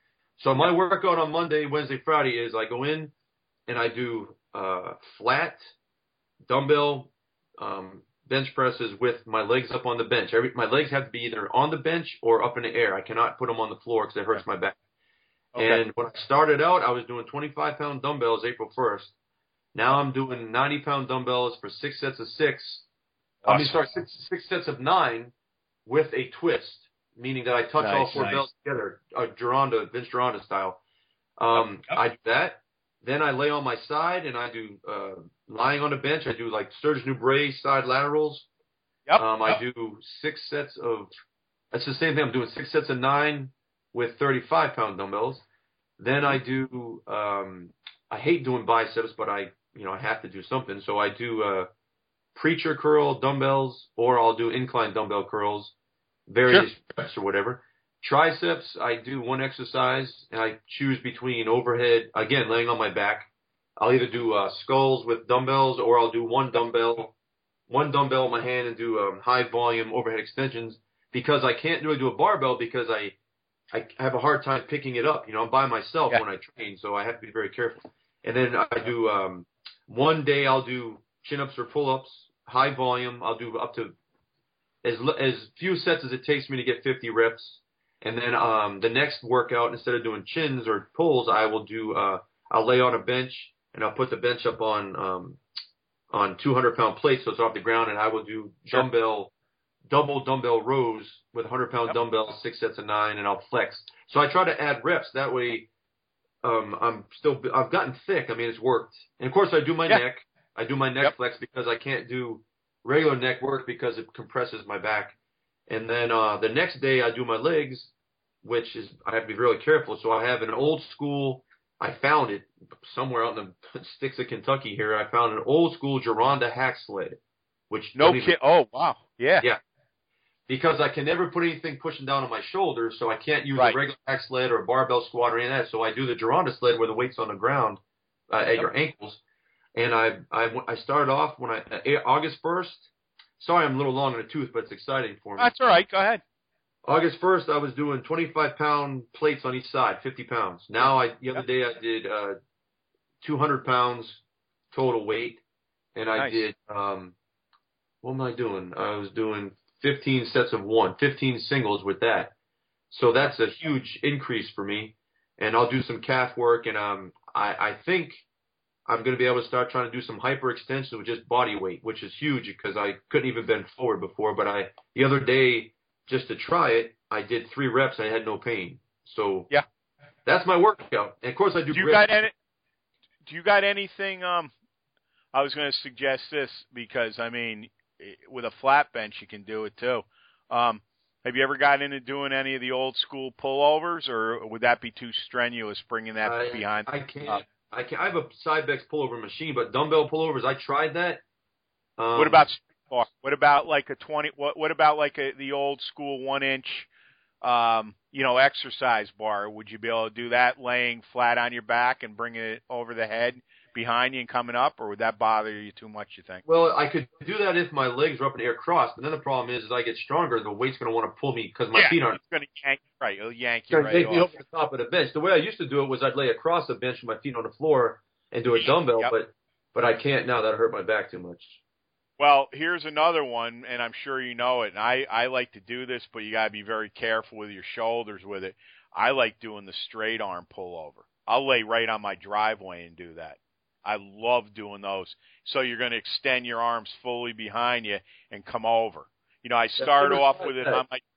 So my workout on Monday, Wednesday, Friday is I go in and I do uh, flat dumbbell um, bench presses with my legs up on the bench. Every, my legs have to be either on the bench or up in the air. I cannot put them on the floor because it hurts my back. Okay. And when I started out, I was doing twenty-five pound dumbbells April first. Now I'm doing ninety pound dumbbells for six sets of six. Awesome. I mean, sorry, six, six sets of nine with a twist, meaning that I touch nice, all four nice. bells together, uh, Gironda, Vince Gironda style. Um, yep. I do that. Then I lay on my side and I do uh, lying on the bench. I do like Serge Nubret side laterals. Yep. Um, yep. I do six sets of. That's the same thing. I'm doing six sets of nine with thirty-five pound dumbbells. Then I do. Um, I hate doing biceps, but I, you know, I have to do something. So I do uh, preacher curl dumbbells, or I'll do incline dumbbell curls, various sure. reps or whatever. Triceps, I do one exercise, and I choose between overhead, again, laying on my back. I'll either do uh, skulls with dumbbells, or I'll do one dumbbell, one dumbbell in my hand and do um, high volume overhead extensions, because I can't really do a barbell because I, I have a hard time picking it up. You know, I'm by myself yeah. when I train, so I have to be very careful. And then I do, um, one day I'll do chin-ups or pull-ups, high volume. I'll do up to as as few sets as it takes me to get fifty reps. And then um, the next workout, instead of doing chins or pulls, I will do. Uh, I'll lay on a bench and I'll put the bench up on um, on two hundred pound plates, so it's off the ground, and I will do dumbbell, double dumbbell rows with one hundred pound yep. dumbbells, six sets of nine, and I'll flex. So I try to add reps. That way, um, I'm still. I've gotten thick. I mean, it's worked. And of course, I do my yeah. neck. I do my neck yep. flex because I can't do regular neck work because it compresses my back. And then uh, the next day I do my legs, which is I have to be really careful. So I have an old school. I found it somewhere out in the sticks of Kentucky here. I found an old school Gironda hack sled, which no kid. Oh wow, yeah, yeah. Because I can never put anything pushing down on my shoulders, so I can't use right. a regular hack sled or a barbell squat or any of that. So I do the Gironda sled where the weight's on the ground uh, at yep. your ankles. And I I I started off when I uh, August first. Sorry, I'm a little long in the tooth, but it's exciting for me. That's all right. Go ahead. August first, I was doing twenty-five pound plates on each side, fifty pounds. Now, I the other day I did uh, two hundred pounds total weight, and I nice. did um, what am I doing? I was doing fifteen sets of one, fifteen singles with that. So that's a huge increase for me. And I'll do some calf work, and um, I, I think I'm going to be able to start trying to do some hyperextension with just body weight, which is huge because I couldn't even bend forward before. But I the other day, just to try it, I did three reps and I had no pain. So yeah, that's my workout. And of course, I do. Do you grip. got any? Do you got anything? Um, I was going to suggest this because I mean, with a flat bench, you can do it too. Um, have you ever got into doing any of the old school pullovers, or would that be too strenuous bringing that I, behind? I can't. Up? I can. I have a Cybex pullover machine, but dumbbell pullovers, I tried that. Um, What about what about like a twenty? What what about like a, the old school one inch, um, you know, exercise bar? Would you be able to do that laying flat on your back and bringing it over the head behind you and coming up, or would that bother you too much? You think? Well, I could do that if my legs were up in the air crossed, but then the problem is, as I get stronger, the weight's going to want to pull me because my yeah, feet aren't. It's going to yank right. It'll yank you Trying right to take off. me over the top of the bench. The way I used to do it was I'd lay across the bench with my feet on the floor and do a dumbbell, yep. but but I can't now. That hurt my back too much. Well, here's another one, and I'm sure you know it. And I, I like to do this, but you got to be very careful with your shoulders with it. I like doing the straight arm pullover. I'll lay right on my driveway and do that. I love doing those. So you're going to extend your arms fully behind you and come over. You know, I start Yeah, off with it on my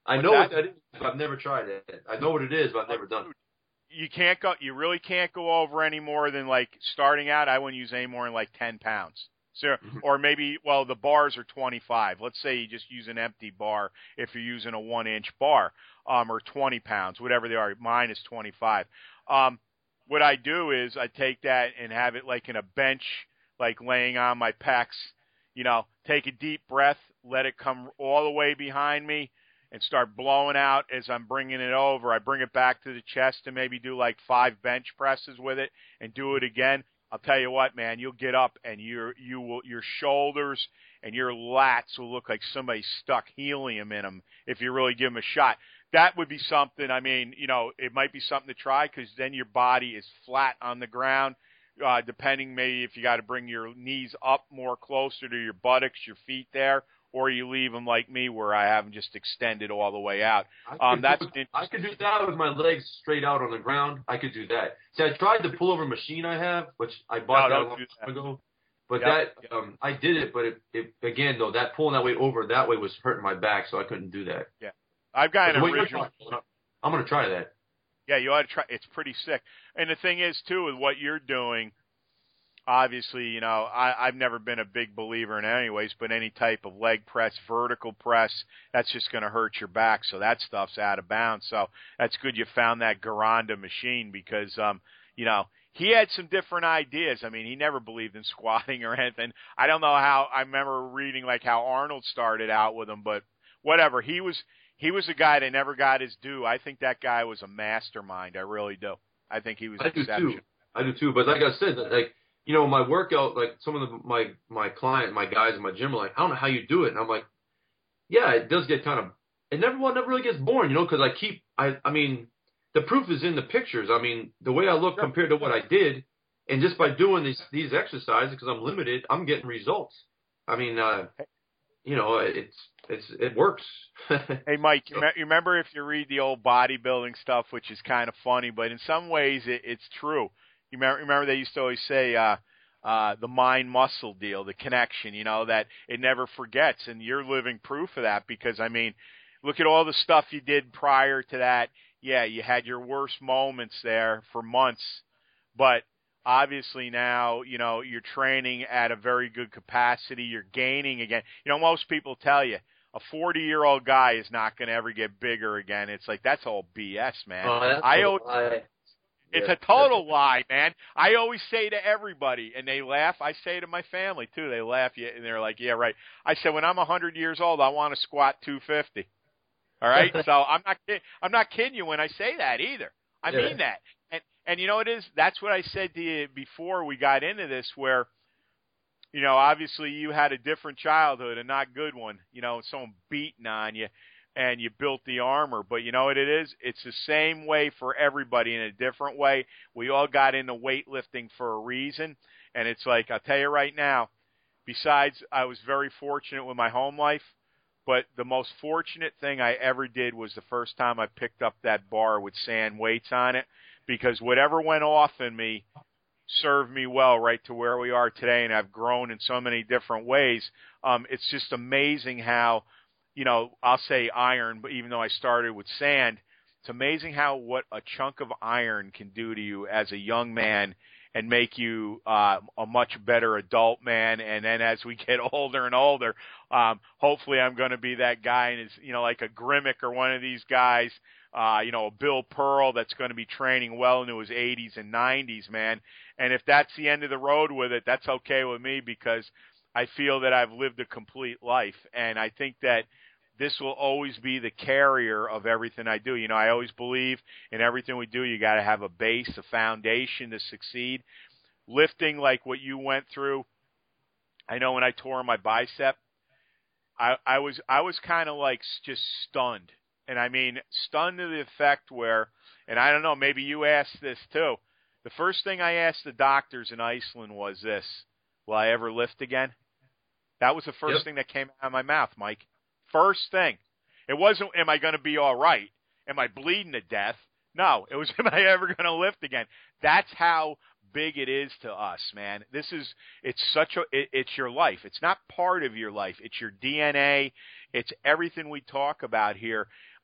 I What's know that? what that is, but I've never tried it. I know what it is, but I've never done it. You can't go. You really can't go over any more than like starting out. I wouldn't use any more than like ten pounds. So, Mm-hmm. or maybe, well, the bars are twenty-five. Let's say you just use an empty bar if you're using a one-inch bar, um, or twenty pounds, whatever they are. Mine is twenty-five. Um, what I do is I take that and have it like in a bench, like laying on my pecs. You know, take a deep breath, let it come all the way behind me, and start blowing out as I'm bringing it over. I bring it back to the chest and maybe do like five bench presses with it and do it again. I'll tell you what, man, you'll get up and your you will your shoulders and your lats will look like somebody stuck helium in them if you really give them a shot. That would be something. I mean, you know, it might be something to try because then your body is flat on the ground. Uh, depending maybe if you got to bring your knees up more closer to your buttocks, your feet there, or you leave them like me where I have them just extended all the way out. Um, that's do, I could do that with my legs straight out on the ground. I could do that. See, I tried the pullover machine I have, which I bought No, that a don't long do time that. ago. But Yep, that um, I did it, but it, it again though that pulling that way over that way was hurting my back, so I couldn't do that. Yeah, I've got But an the way you're original. talking, I'm going to try that. Yeah, you ought to try. It's pretty sick. And the thing is, too, with what you're doing, obviously, you know, I, I've never been a big believer in it anyways, but any type of leg press, vertical press, that's just going to hurt your back. So that stuff's out of bounds. So that's good you found that Garanda machine because, um, you know, he had some different ideas. I mean, he never believed in squatting or anything. I don't know how, I remember reading like how Arnold started out with him, but whatever. He was, he was a guy that never got his due. I think that guy was a mastermind. I really do. I think he was I do exceptional. too. I do too. But like I said, like, you know, my workout, like some of the, my, my client, my guys in my gym are like, I don't know how you do it. And I'm like, yeah, it does get kind of, it never, well, it never really gets boring, you know, cause I keep, I, I mean, the proof is in the pictures. I mean, the way I look compared to what I did, and just by doing these, these exercises, cause I'm limited, I'm getting results. I mean, uh, you know, it's, it's, it works. Hey, Mike, you, me- you remember if you read the old bodybuilding stuff, which is kind of funny, but in some ways it, it's true. You remember, remember they used to always say uh, uh, the mind-muscle deal, the connection, you know, that it never forgets, and you're living proof of that because, I mean, look at all the stuff you did prior to that. Yeah, you had your worst moments there for months, but obviously now, you know, you're training at a very good capacity. You're gaining again. You know, most people tell you a forty-year-old guy is not going to ever get bigger again. It's like, that's all B S, man. Oh, that's I a always, lie. It's Yeah. a total lie, man. I always say to everybody, and they laugh. I say to my family, too. They laugh, and they're like, yeah, right. I said, when I'm one hundred years old, I want to squat two fifty. All right? So I'm not I'm not kidding you when I say that either. I Yeah. mean that. And, and you know what it is? That's what I said to you before we got into this where, you know, obviously you had a different childhood, a not good one. You know, someone beating on you. And you built the armor. But you know what it is? It's the same way for everybody in a different way. We all got into weightlifting for a reason. And it's like, I'll tell you right now, besides I was very fortunate with my home life, but the most fortunate thing I ever did was the first time I picked up that bar with sand weights on it, because whatever went off in me served me well right to where we are today, and I've grown in so many different ways. Um, it's just amazing how, you know, I'll say iron, but even though I started with sand, it's amazing how what a chunk of iron can do to you as a young man and make you uh, a much better adult man. And then as we get older and older, um, hopefully I'm going to be that guy, and is you know like a Grimmick or one of these guys, uh, you know, a Bill Pearl that's going to be training well into his eighties and nineties, man. And if that's the end of the road with it, that's okay with me, because I feel that I've lived a complete life, and I think that this will always be the carrier of everything I do. You know, I always believe in everything we do, you got to have a base, a foundation to succeed. Lifting like what you went through, I know when I tore my bicep, I, I was I was kind of like just stunned. And I mean, stunned to the effect where, and I don't know, maybe you asked this too. The first thing I asked the doctors in Iceland was this: will I ever lift again? That was the first Yep. thing that came out of my mouth, Mike. First thing. It wasn't, am I going to be all right? Am I bleeding to death? No, it was, am I ever going to lift again? That's how big it is to us, man. This is, it's such a, it, it's your life. It's not part of your life. It's your D N A. It's everything we talk about here.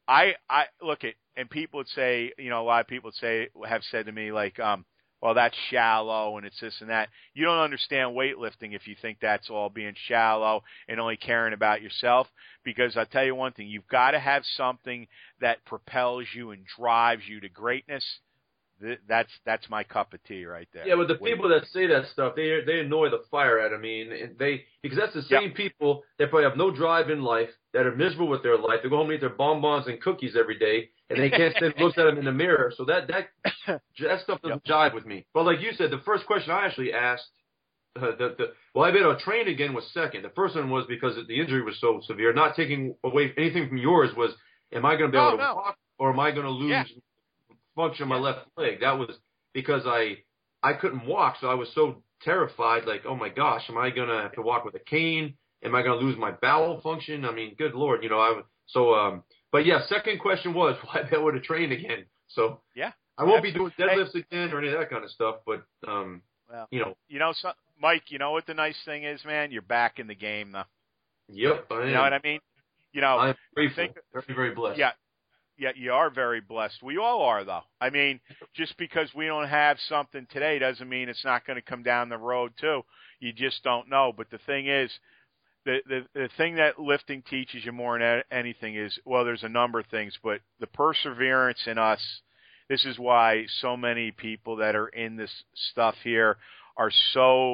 I, I look at, and people would say, you know, a lot of people would say, have said to me, like, um, well, that's shallow and it's this and that. You don't understand weightlifting if you think that's all being shallow and only caring about yourself. Because I'll tell you one thing, you've got to have something that propels you and drives you to greatness. That's that's my cup of tea right there. Yeah, but the people that say that stuff, they they annoy the fire out of me, and they because that's the same yep. people that probably have no drive in life, that are miserable with their life. They go home and eat their bonbons and cookies every day, and they can't stand look at them in the mirror. So that that that stuff doesn't yep. jive with me. But like you said, the first question I actually asked, uh, the the well, I've been able to train again was second. The first one was because the injury was so severe. Not taking away anything from yours was, am I going to be able oh, to no. walk, or am I going to lose? Yeah. function of my left leg. That was because I I couldn't walk, so I was so terrified, like, oh my gosh, am I gonna have to walk with a cane? Am I gonna lose my bowel function? I mean, good Lord, you know, I so um but yeah, second question was why I would have trained again. So yeah. I won't absolutely. be doing deadlifts again or any of that kind of stuff, but um well, you know. You know, so, Mike, you know what the nice thing is, man? You're back in the game now. Yep, I am. You know what I mean? You know, I'm grateful. Think, very, very blessed. Yeah. Yeah, you are very blessed. We all are, though. I mean, just because we don't have something today doesn't mean it's not going to come down the road, too. You just don't know. But the thing is, the, the, the thing that lifting teaches you more than anything is, well, there's a number of things, but the perseverance in us, this is why so many people that are in this stuff here are so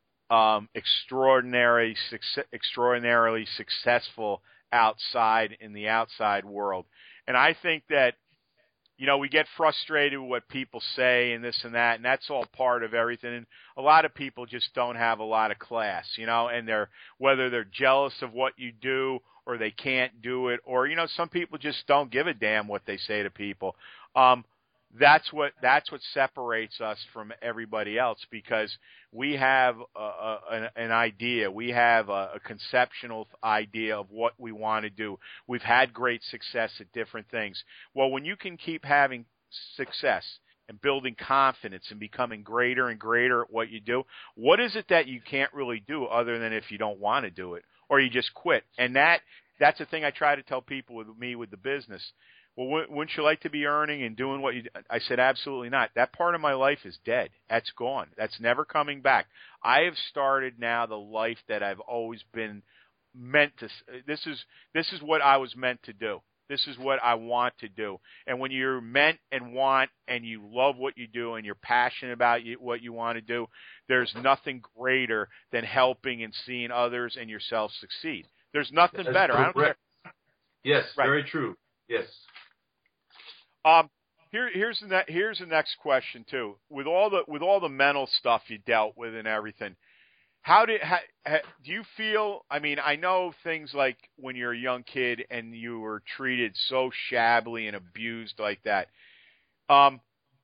um, extraordinary, success, extraordinarily successful outside in the outside world. And I think that, you know, we get frustrated with what people say and this and that, and that's all part of everything. And a lot of people just don't have a lot of class, you know, and they're whether they're jealous of what you do or they can't do it, or, you know, some people just don't give a damn what they say to people. Um, that's what that's what separates us from everybody else, because we have a, a, an, an idea, we have a, a conceptual idea of what we want to do. We've had great success at different things. Well, when you can keep having success and building confidence and becoming greater and greater at what you do, what is it that you can't really do other than if you don't want to do it or you just quit? And that that's the thing I try to tell people with me with the business. Well, wouldn't you like to be earning and doing what you – I said, absolutely not. That part of my life is dead. That's gone. That's never coming back. I have started now the life that I've always been meant to – this is this is what I was meant to do. This is what I want to do. And when you're meant and want and you love what you do and you're passionate about what you want to do, there's nothing greater than helping and seeing others and yourself succeed. There's nothing That's better. I don't care. Yes, right. Very true. Yes. Um, here, here's the ne- here's the next question too. With all the with all the mental stuff you dealt with and everything, how did ha, ha, do you feel? I mean, I know things like when you're a young kid and you were treated so shabbily and abused like that. Um,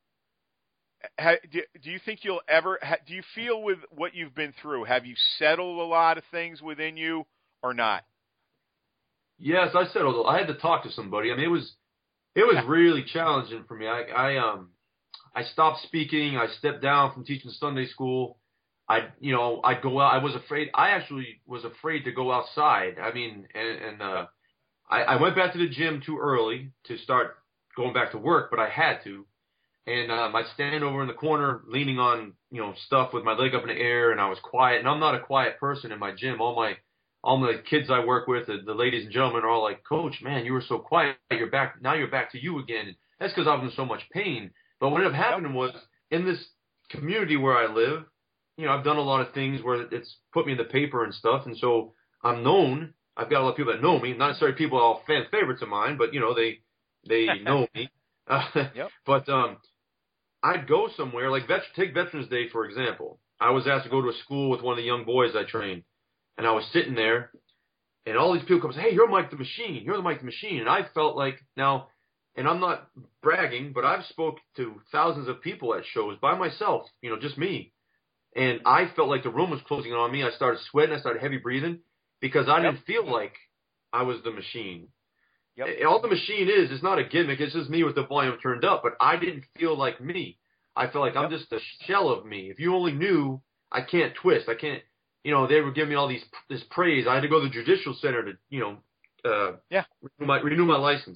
ha, do, do you think you'll ever? Ha, do you feel with what you've been through? Have you settled a lot of things within you or not? Yes, I settled. I had to talk to somebody. I mean, it was. It was really challenging for me. I, I um I stopped speaking. I stepped down from teaching Sunday school. I you know I'd go out. I was afraid. I actually was afraid to go outside. I mean, and, and uh, I, I went back to the gym too early to start going back to work, but I had to. And um, I'd stand over in the corner, leaning on you know stuff with my leg up in the air, and I was quiet. And I'm not a quiet person in my gym. All my All the kids I work with, the, the ladies and gentlemen, are all like, Coach, man, you were so quiet. You're back. Now you're back to you again. And that's because I was in so much pain. But what ended up happening was in this community where I live, you know, I've done a lot of things where it's put me in the paper and stuff. And so I'm known. I've got a lot of people that know me. Not necessarily people that are all fan favorites of mine, but, you know, they they know me. Uh, yep. But um, I'd go somewhere, like vet- take Veterans Day, for example. I was asked to go to a school with one of the young boys I trained. And I was sitting there, and all these people come say, hey, you're Mike the Machine. You're the Mike the Machine. And I felt like now, and I'm not bragging, but I've spoke to thousands of people at shows by myself, you know, just me. And I felt like the room was closing in on me. I started sweating. I started heavy breathing because I yep. didn't feel like I was the machine. Yep. All the machine is is not a gimmick. It's just me with the volume turned up. But I didn't feel like me. I felt like yep. I'm just a shell of me. If you only knew, I can't twist. I can't. You know, they were giving me all these this praise. I had to go to the judicial center to, you know, uh, yeah. renew my renew my license.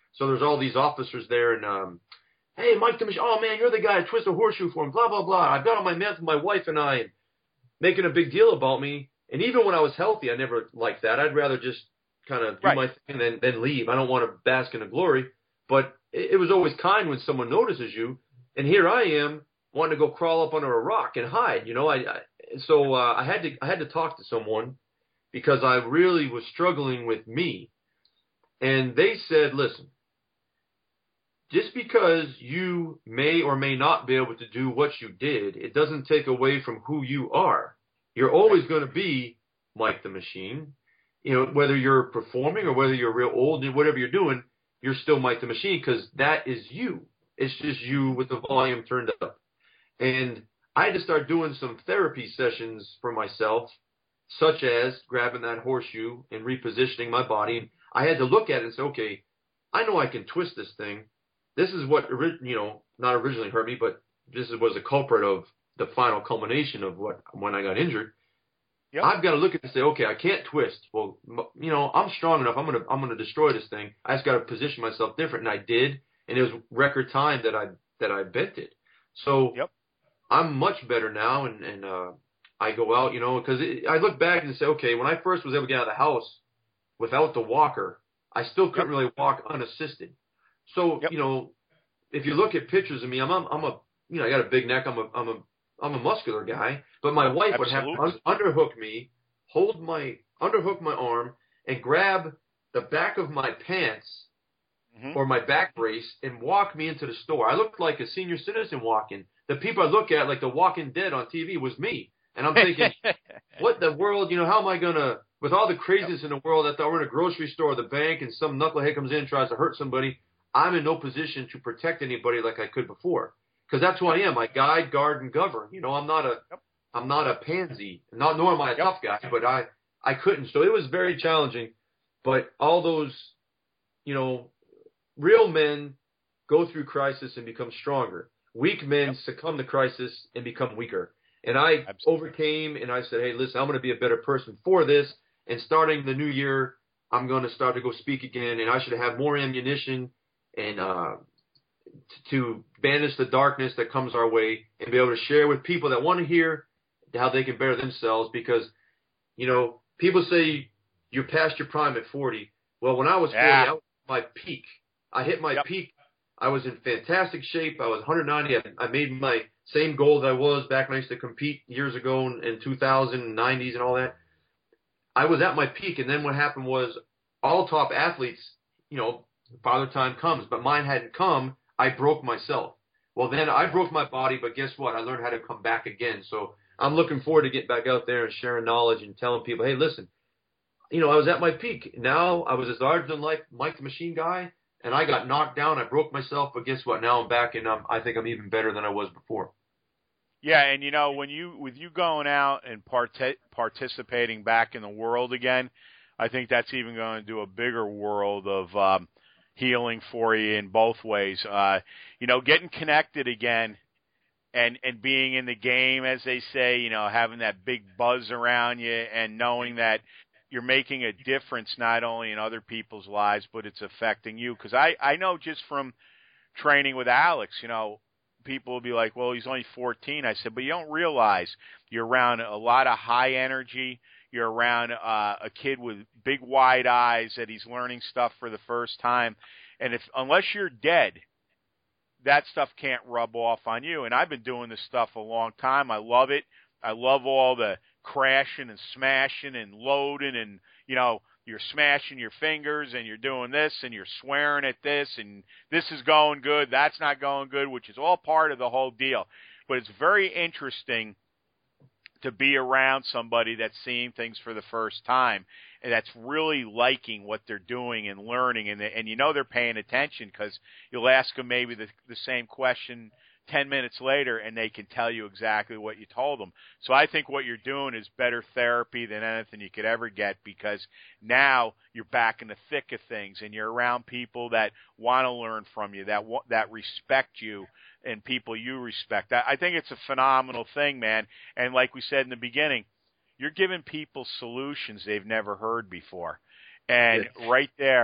So there's all these officers there, and um, hey, Mike the Machine, oh man, you're the guy that twisted a horseshoe for him, blah blah blah. I've got on my meds with my wife and I, and making a big deal about me. And even when I was healthy, I never liked that. I'd rather just kind of do right. my thing and then, then leave. I don't want to bask in the glory. But it, it was always kind when someone notices you. And here I am wanting to go crawl up under a rock and hide. You know, I, I so uh, I had to I had to talk to someone because I really was struggling with me. And they said, listen, just because you may or may not be able to do what you did, it doesn't take away from who you are. You're always going to be Mike the Machine. You know, whether you're performing or whether you're real old and whatever you're doing, you're still Mike the Machine because that is you. It's just you with the volume turned up. And I had to start doing some therapy sessions for myself, such as grabbing that horseshoe and repositioning my body. And I had to look at it and say, okay, I know I can twist this thing. This is what, you know, not originally hurt me, but this was a culprit of the final culmination of what when I got injured. Yep. I've got to look at it and say, okay, I can't twist. Well, you know, I'm strong enough. I'm gonna I'm gonna destroy this thing. I just got to position myself different, and I did. And it was record time that I that I bent it. So yep. I'm much better now, and and uh, I go out, you know, because I look back and say, okay, when I first was able to get out of the house without the walker, I still couldn't yep. really walk unassisted. So yep. you know, if you look at pictures of me, I'm I'm, I'm a you know I got a big neck. I'm a I'm a I'm a muscular guy, but my wife Absolutely. would have to un- underhook me, hold my, underhook my arm, and grab the back of my pants mm-hmm. or my back brace and walk me into the store. I looked like a senior citizen walking. The people I look at, like the Walking Dead on T V, was me. And I'm thinking, what the world, you know, how am I going to, with all the craziness in the world, I thought we're in a grocery store or the bank and some knucklehead comes in and tries to hurt somebody, I'm in no position to protect anybody like I could before. Because that's who I am. I guide, guard, and govern. You know, I'm not a, yep. I'm not a pansy. Not nor am I a yep. tough guy. But I, I couldn't. So it was very challenging. But all those, you know, real men go through crisis and become stronger. Weak men yep. succumb to crisis and become weaker. And I Absolutely. overcame. And I said, hey, listen, I'm going to be a better person for this. And starting the new year, I'm going to start to go speak again. And I should have more ammunition and. uh to banish the darkness that comes our way and be able to share with people that want to hear how they can better themselves. Because, you know, people say you're past your prime at forty. Well, when I was forty, yeah. I was at my peak. I hit my yep. peak. I was in fantastic shape. I was one ninety. I made my same goal that I was back when I used to compete years ago in, in two thousand, nineties and all that. I was at my peak. And then what happened was all top athletes, you know, Father Time comes, but mine hadn't come. I broke myself. Well, then I broke my body, but guess what? I learned how to come back again. So I'm looking forward to getting back out there and sharing knowledge and telling people, hey, listen, you know, I was at my peak. Now I was as larger than life Mike the Machine guy, and I got knocked down. I broke myself, but guess what? Now I'm back, and I'm, I think I'm even better than I was before. Yeah, and you know, when you with you going out and part- participating back in the world again, I think that's even going to do a bigger world of um, – healing for you in both ways. Uh, you know, getting connected again and, and being in the game, as they say, you know, having that big buzz around you and knowing that you're making a difference not only in other people's lives, but it's affecting you. Because I, I know just from training with Alex, you know, people will be like, well, he's only fourteen. I said, but you don't realize you're around a lot of high energy. You're around uh, a kid with big wide eyes that he's learning stuff for the first time. And if unless you're dead, that stuff can't rub off on you. And I've been doing this stuff a long time. I love it. I love all the crashing and smashing and loading and, you know, you're smashing your fingers and you're doing this and you're swearing at this and this is going good, that's not going good, which is all part of the whole deal. But it's very interesting to be around somebody that's seeing things for the first time and that's really liking what they're doing and learning, and they, and you know they're paying attention because you'll ask them maybe the, the same question ten minutes later and they can tell you exactly what you told them. So I think what you're doing is better therapy than anything you could ever get, because now you're back in the thick of things and you're around people that want to learn from you, that that respect you, and people you respect. I think it's a phenomenal thing, man. And like we said in the beginning, you're giving people solutions they've never heard before. And yes. right there,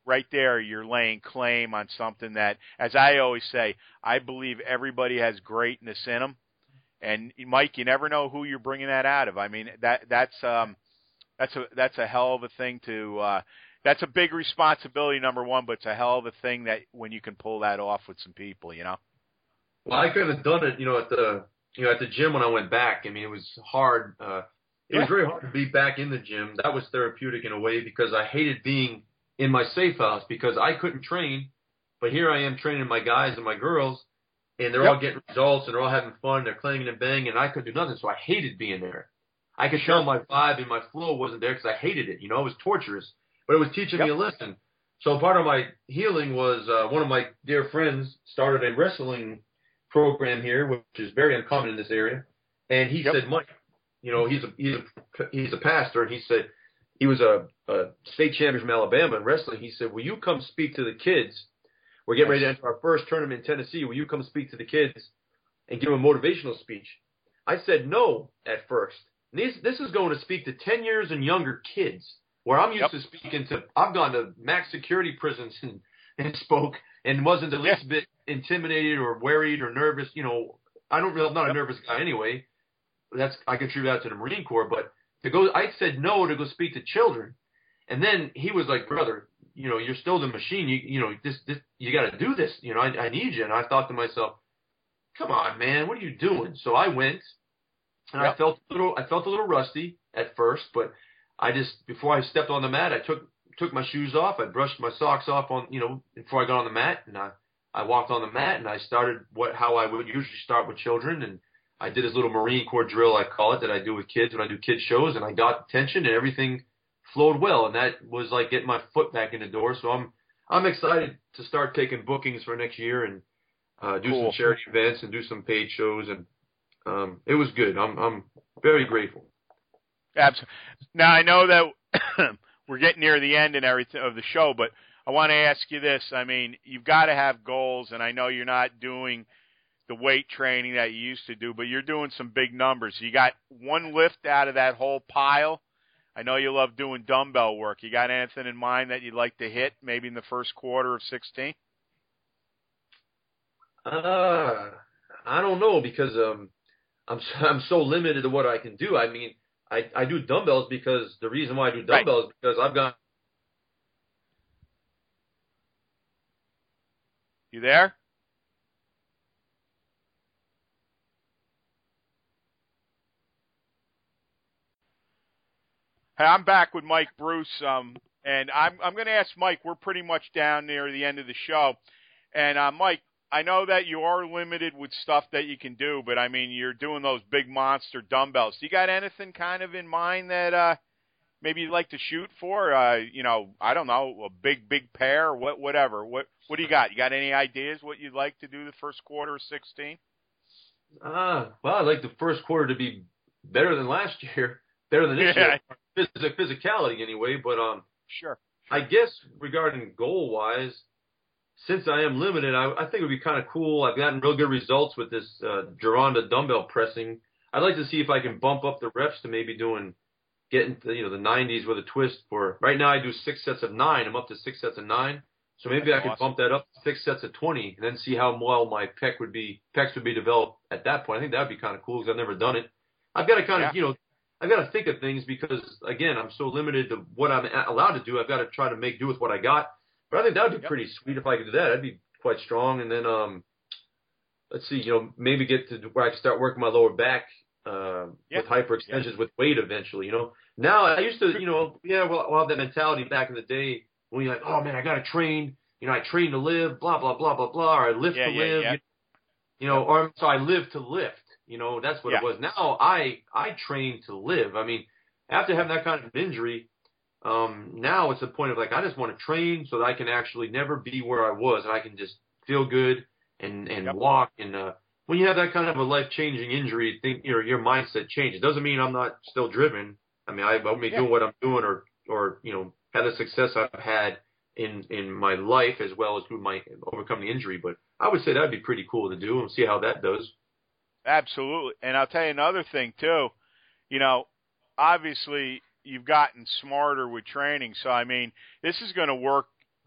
right there, you're laying claim on something that, as I always say, I believe everybody has greatness in them. And Mike, you never know who you're bringing that out of. I mean, that that's um, that's a that's a hell of a thing to. Uh, that's a big responsibility, number one, but it's a hell of a thing that when you can pull that off with some people, you know. Well, I could have done it, you know, at the you know at the gym when I went back. I mean, it was hard. Uh, it yeah. was very hard to be back in the gym. That was therapeutic in a way because I hated being in my safe house because I couldn't train, but here I am training my guys and my girls. And they're yep. all getting results, and they're all having fun. They're clanging and banging, and I could do nothing. So I hated being there. I could sure. tell my vibe and my flow wasn't there because I hated it. You know, it was torturous, but it was teaching yep. me a lesson. So part of my healing was uh, one of my dear friends started a wrestling program here, which is very uncommon in this area. And he yep. said, Mike, you know, he's a he's a he's a pastor, and he said he was a, a state champion from Alabama in wrestling. He said, will you come speak to the kids? We're getting ready to enter our first tournament in Tennessee. Will you come speak to the kids and give them a motivational speech? I said no at first. This, this is going to speak to ten years and younger kids, where I'm used yep. to speaking to – I've gone to max security prisons and, and spoke and wasn't the least yeah. bit intimidated or worried or nervous. You know, I don't really, I'm not yep. a nervous guy anyway. That's I contribute that to the Marine Corps. But to go – I said no to go speak to children. And then he was like, brother – you know, you're still the machine. You, you know, this, this, you got to do this. You know, I, I need you. And I thought to myself, come on, man, what are you doing? So I went, and yep. I felt a little, I felt a little rusty at first, but I just, before I stepped on the mat, I took, took my shoes off. I brushed my socks off on, you know, before I got on the mat, and I, I walked on the mat, and I started what, how I would usually start with children, and I did this little Marine Corps drill, I call it, that I do with kids when I do kids shows, and I got attention, and everything flowed well, and that was like getting my foot back in the door. So I'm I'm excited to start taking bookings for next year and uh, do cool. some charity events and do some paid shows, and um, it was good. I'm I'm very grateful. Absolutely. Now I know that we're getting near the end and everything of the show, but I want to ask you this. I mean, you've got to have goals, and I know you're not doing the weight training that you used to do, but you're doing some big numbers. You got one lift out of that whole pile. I know you love doing dumbbell work. You got anything in mind that you'd like to hit maybe in the first quarter of sixteen? Uh, I don't know because um, I'm I'm so limited to what I can do. I mean, I, I do dumbbells because the reason why I do dumbbells right. is because I've got. You there? Hey, I'm back with Mike Bruce, um, and I'm I'm going to ask Mike. We're pretty much down near the end of the show, and uh, Mike, I know that you are limited with stuff that you can do, but I mean you're doing those big monster dumbbells. Do you got anything kind of in mind that uh, maybe you'd like to shoot for? Uh, you know, I don't know, a big big pair, or what whatever. What what do you got? You got any ideas what you'd like to do the first quarter of sixteen? Uh, well, I'd like the first quarter to be better than last year, better than this yeah. year. Physicality anyway, but um, sure. I guess regarding goal wise, since I am limited, I, I think it would be kind of cool. I've gotten real good results with this uh, Geronda dumbbell pressing. I'd like to see if I can bump up the reps to maybe doing getting to you know the nineties with a twist. For right now, I do six sets of nine. I'm up to six sets of nine, so maybe That's I could awesome. bump that up to six sets of twenty, and then see how well my pec would be pecs would be developed at that point. I think that would be kind of cool because I've never done it. I've got to kind yeah. of you know. I've got to think of things because, again, I'm so limited to what I'm allowed to do. I've got to try to make do with what I got. But I think that would be yep. pretty sweet if I could do that. I'd be quite strong. And then, um, let's see, you know, maybe get to where I can start working my lower back uh, yep. with hyperextensions yep. with weight eventually, you know. Now, I used to, you know, yeah, well, I'll have that mentality back in the day when you're like, oh, man, I got to train. You know, I train to live, blah, blah, blah, blah, blah, or I live yeah, to yeah, live. yeah. You, you know, or so I live to lift. You know, that's what yeah. it was. Now I, I train to live. I mean, after having that kind of injury, um, now it's a point of like, I just want to train so that I can actually never be where I was and I can just feel good and, and yep. walk. And, uh, when you have that kind of a life-changing injury, think your, your mindset changes. It doesn't mean I'm not still driven. I mean, I, I'm yeah. doing what I'm doing or, or, you know, had the success I've had in, in my life as well as through my overcoming the injury. But I would say that'd be pretty cool to do and see how that does. Absolutely. And I'll tell you another thing too, you know, obviously you've gotten smarter with training. So, I mean, this is going to work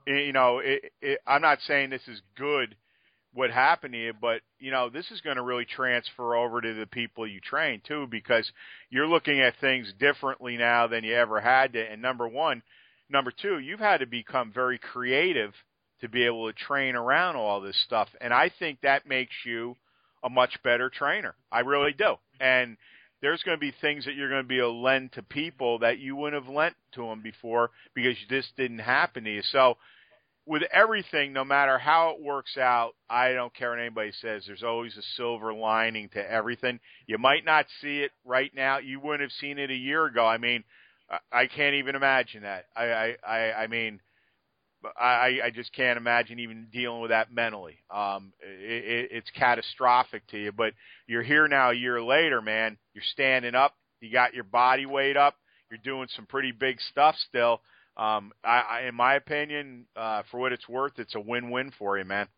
you know, it, it, I'm not saying this is good what happened to you, but, you know, this is going to really transfer over to the people you train, too, because you're looking at things differently now than you ever had to. And number one, number two, you've had to become very creative to be able to train around all this stuff. And I think that makes you a much better trainer. I really do. And there's going to be things that you're going to be able to lend to people that you wouldn't have lent to them before because this didn't happen to you. So with everything, no matter how it works out, I don't care what anybody says, there's always a silver lining to everything. You might not see it right now. You wouldn't have seen it a year ago. I mean, I can't even imagine that. I, I, I mean, I, I just can't imagine even dealing with that mentally. Um, it, it's catastrophic to you, but you're here now a year later, man. You're standing up. You got your body weight up. You're doing some pretty big stuff still. Um, I, I, in my opinion, uh, for what it's worth, it's a win-win for you, man.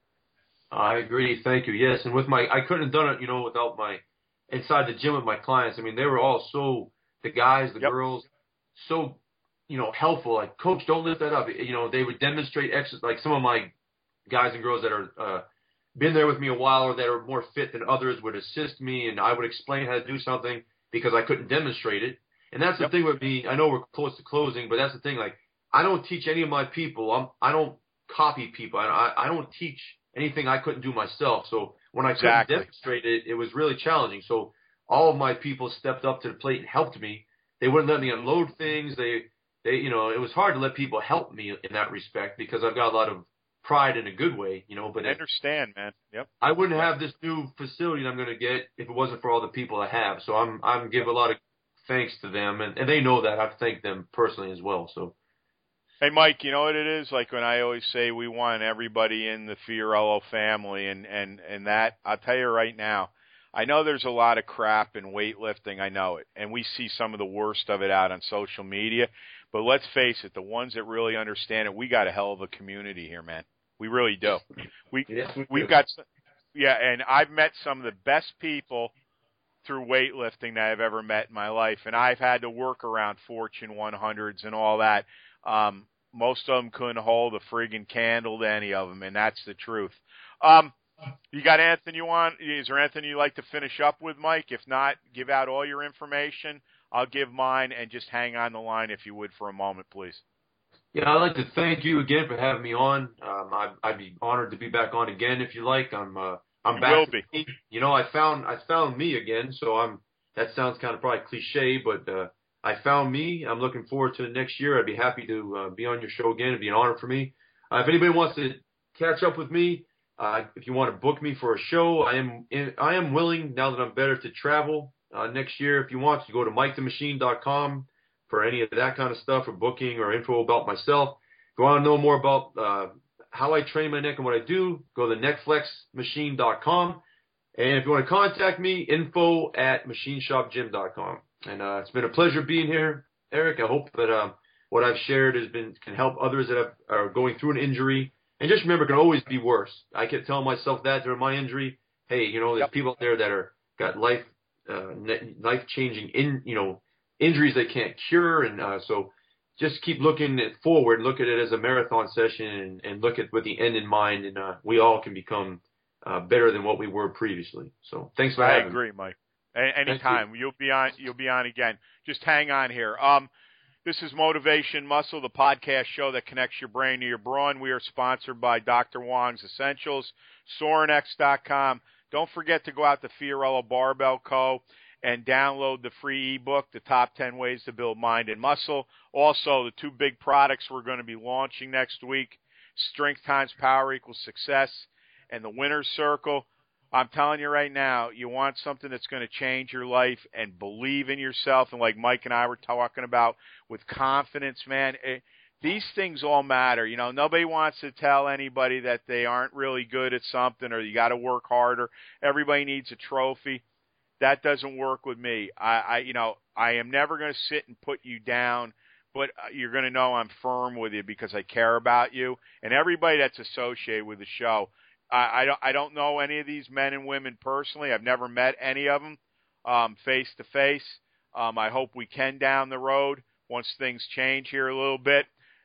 I agree. Thank you. Yes. And with my, I couldn't have done it, you know, without my, inside the gym with my clients. I mean, they were all so, the guys, the yep. girls, so, you know, helpful. Like, coach, don't lift that up. You know, they would demonstrate exercise. Like some of my guys and girls that are, uh, been there with me a while or that are more fit than others would assist me, and I would explain how to do something because I couldn't demonstrate it. And that's the yep. thing with me. I know we're close to closing, but that's the thing. Like, I don't teach any of my people. I'm, I don't copy people. I, I, I don't teach anything I couldn't do myself. So when I exactly. couldn't demonstrate it, it was really challenging. So all of my people stepped up to the plate and helped me. They wouldn't let me unload things. They, they, you know, it was hard to let people help me in that respect because I've got a lot of pride in a good way, you know. But I understand, man. Yep. I wouldn't have this new facility that I'm going to get if it wasn't for all the people I have. So I'm, I'm give a lot of thanks to them, and, and they know that. I've thanked them personally as well. So. Hey, Mike, you know what it is? Like when I always say we want everybody in the Fiorello family, and, and, and that, I'll tell you right now, I know there's a lot of crap in weightlifting. I know it. And we see some of the worst of it out on social media. But let's face it, the ones that really understand it, we got a hell of a community here, man. We really do. We, yes, we we've do. got, yeah, and I've met some of the best people through weightlifting that I've ever met in my life. And I've had to work around Fortune one hundreds and all that. Um, most of them couldn't hold a friggin' candle to any of them, and that's the truth. Um, you got anything you want? Is there anything you'd like to finish up with, Mike? If not, give out all your information. I'll give mine, and just hang on the line if you would for a moment, please. Yeah, I'd like to thank you again for having me on. Um, I'd, I'd be honored to be back on again if you like. I'm uh, I'm you back. will be. Me. You know, I found I found me again. So I'm. That sounds kind of probably cliche, but uh, I found me. I'm looking forward to the next year. I'd be happy to uh, be on your show again. It'd be an honor for me. Uh, if anybody wants to catch up with me, uh, if you want to book me for a show, I am in, I am willing now that I'm better to travel uh, next year. If you want to go to mike the machine dot com for any of that kind of stuff or booking or info about myself. If you want to know more about uh, how I train my neck and what I do, go to neck flex machine dot com. And if you want to contact me, info at machine shop gym dot com. And uh, it's been a pleasure being here, Eric. I hope that um, what I've shared has been can help others that have, are going through an injury. And just remember, it can always be worse. I kept telling myself that during my injury. Hey, you know, there's Yep. people out there that are got life uh, life changing in you know injuries they can't cure, and uh, so just keep looking it forward. Look at it as a marathon session, and, and look at with the end in mind. And uh, we all can become uh, better than what we were previously. So thanks for I having me. agree, Mike. A- anytime. You. You'll be on you'll be on again. Just hang on here. Um this is Motivation Muscle, the podcast show that connects your brain to your brawn. We are sponsored by Doctor Wong's Essentials, Sorenex dot com. Don't forget to go out to Fiorello Barbell Co. and download the free ebook, The Top ten Ways to Build Mind and Muscle. Also, the two big products we're going to be launching next week, Strength times Power equals Success, and the Winner's Circle. I'm telling you right now, you want something that's going to change your life and believe in yourself. And like Mike and I were talking about, with confidence, man, it, these things all matter. You know, nobody wants to tell anybody that they aren't really good at something or you got to work harder. Everybody needs a trophy. That doesn't work with me. I, I you know, I am never going to sit and put you down, but you're going to know I'm firm with you because I care about you. And everybody that's associated with the show, I, I don't I don't know any of these men and women personally. I've never met any of them um, face to face. Um, I hope we can down the road once things change here a little bit.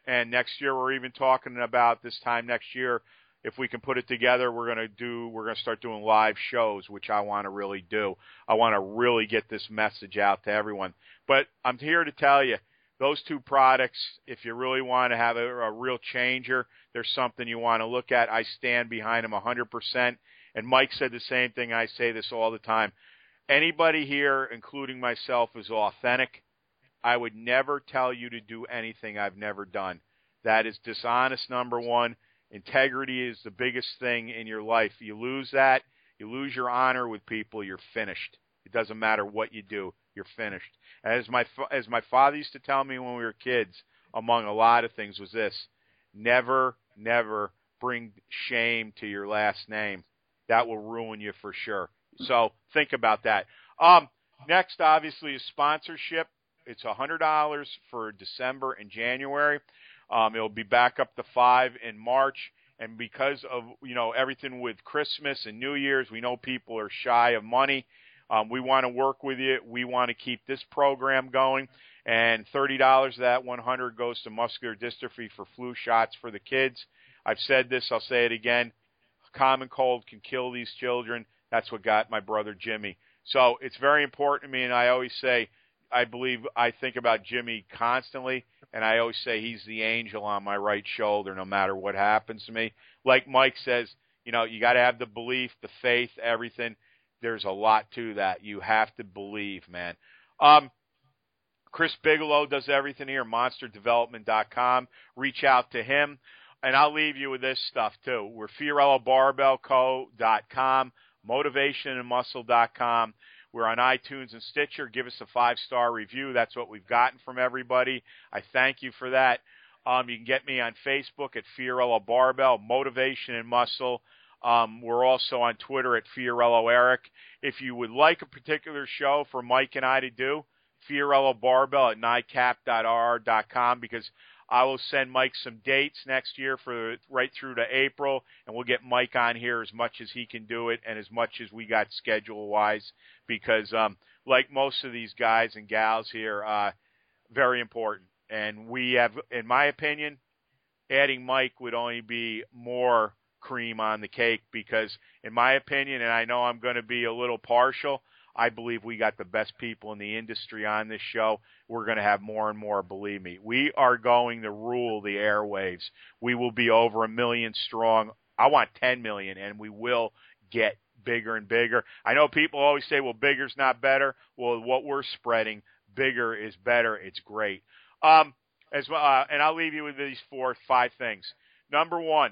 And next year, we're even talking about this time next year, if we can put it together, we're going to do, we're going to start doing live shows, which I want to really do. I want to really get this message out to everyone. But I'm here to tell you, those two products, if you really want to have a, a real changer, there's something you want to look at. I stand behind them one hundred percent. And Mike said the same thing. I say this all the time. Anybody here, including myself, is authentic. I would never tell you to do anything I've never done. That is dishonest, number one. Integrity is the biggest thing in your life. You lose that, you lose your honor with people, you're finished. It doesn't matter what you do, you're finished. As my as my father used to tell me when we were kids, among a lot of things, was this: never, never bring shame to your last name. That will ruin you for sure. So think about that. Um, next, obviously, is sponsorship. It's one hundred dollars for December and January. Um, it'll be back up to five in March. And because of, you know, everything with Christmas and New Year's, we know people are shy of money. Um, we want to work with you. We want to keep this program going. And thirty dollars of that one hundred dollars goes to muscular dystrophy for flu shots for the kids. I've said this. I'll say it again. Common cold can kill these children. That's what got my brother Jimmy. So it's very important to me, and I always say, I believe, I think about Jimmy constantly, and I always say he's the angel on my right shoulder no matter what happens to me. Like Mike says, you know, you got to have the belief, the faith, everything. There's a lot to that. You have to believe, man. Um, Chris Bigelow does everything here, monster development dot com. Reach out to him. And I'll leave you with this stuff, too. We're Fiorello Barbell Co dot com, motivation and muscle dot com. We're on iTunes and Stitcher. Give us a five-star review. That's what we've gotten from everybody. I thank you for that. Um, you can get me on Facebook at Fiorello Barbell, Motivation and Muscle. Um, we're also on Twitter at Fiorello Eric. If you would like a particular show for Mike and I to do, Fiorello Barbell at N I C A P dot R R dot com, because I will send Mike some dates next year for right through to April, and we'll get Mike on here as much as he can do it and as much as we got schedule-wise, because um, like most of these guys and gals here, uh, very important. And we have, in my opinion, adding Mike would only be more cream on the cake, because in my opinion, and I know I'm going to be a little partial, I believe we got the best people in the industry on this show. We're going to have more and more, believe me. We are going to rule the airwaves. We will be over a million strong. I want ten million, and we will get bigger and bigger. I know people always say, well, bigger's not better. Well, what we're spreading, bigger is better. It's great. Um, as well, uh, and I'll leave you with these four, five things. Number one,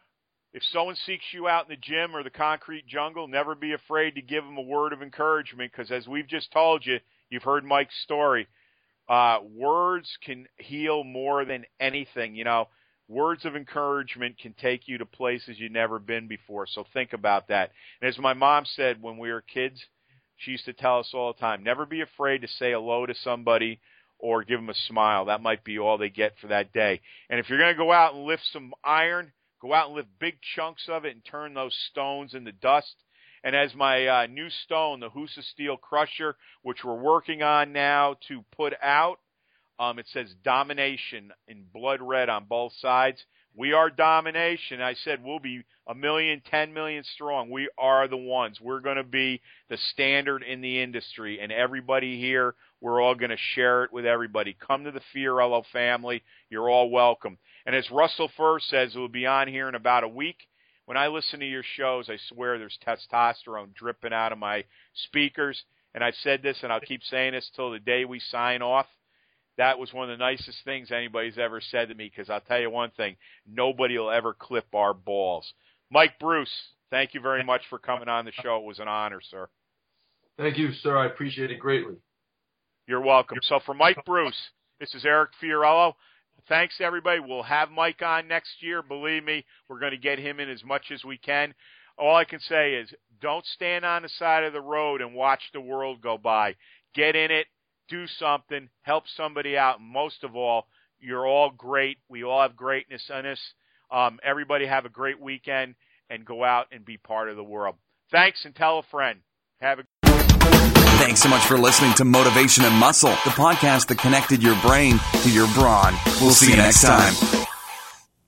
if someone seeks you out in the gym or the concrete jungle, never be afraid to give them a word of encouragement, because as we've just told you, you've heard Mike's story, uh, words can heal more than anything. You know, words of encouragement can take you to places you've never been before, so think about that. And as my mom said when we were kids, she used to tell us all the time, never be afraid to say hello to somebody or give them a smile. That might be all they get for that day. And if you're going to go out and lift some iron, go out and lift big chunks of it and turn those stones into dust. And as my uh, new stone, the Husa Steel Crusher, which we're working on now to put out, um, it says domination in blood red on both sides. We are domination. I said we'll be a million, ten million strong. We are the ones. We're going to be the standard in the industry, and everybody here, we're all going to share it with everybody. Come to the Fiorello family. You're all welcome. And as Russell Furr says, we'll be on here in about a week. When I listen to your shows, I swear there's testosterone dripping out of my speakers. And I've said this, and I'll keep saying this till the day we sign off. That was one of the nicest things anybody's ever said to me, because I'll tell you one thing, nobody will ever clip our balls. Mike Bruce, thank you very much for coming on the show. It was an honor, sir. Thank you, sir. I appreciate it greatly. You're welcome. So for Mike Bruce, this is Eric Fiorello. Thanks, everybody. We'll have Mike on next year. Believe me, we're going to get him in as much as we can. All I can say is don't stand on the side of the road and watch the world go by. Get in it. Do something. Help somebody out. And most of all, you're all great. We all have greatness in us. Um, everybody have a great weekend and go out and be part of the world. Thanks, and tell a friend. Have a Thanks so much for listening to Motivation and Muscle, the podcast that connected your brain to your brawn. We'll see you next time.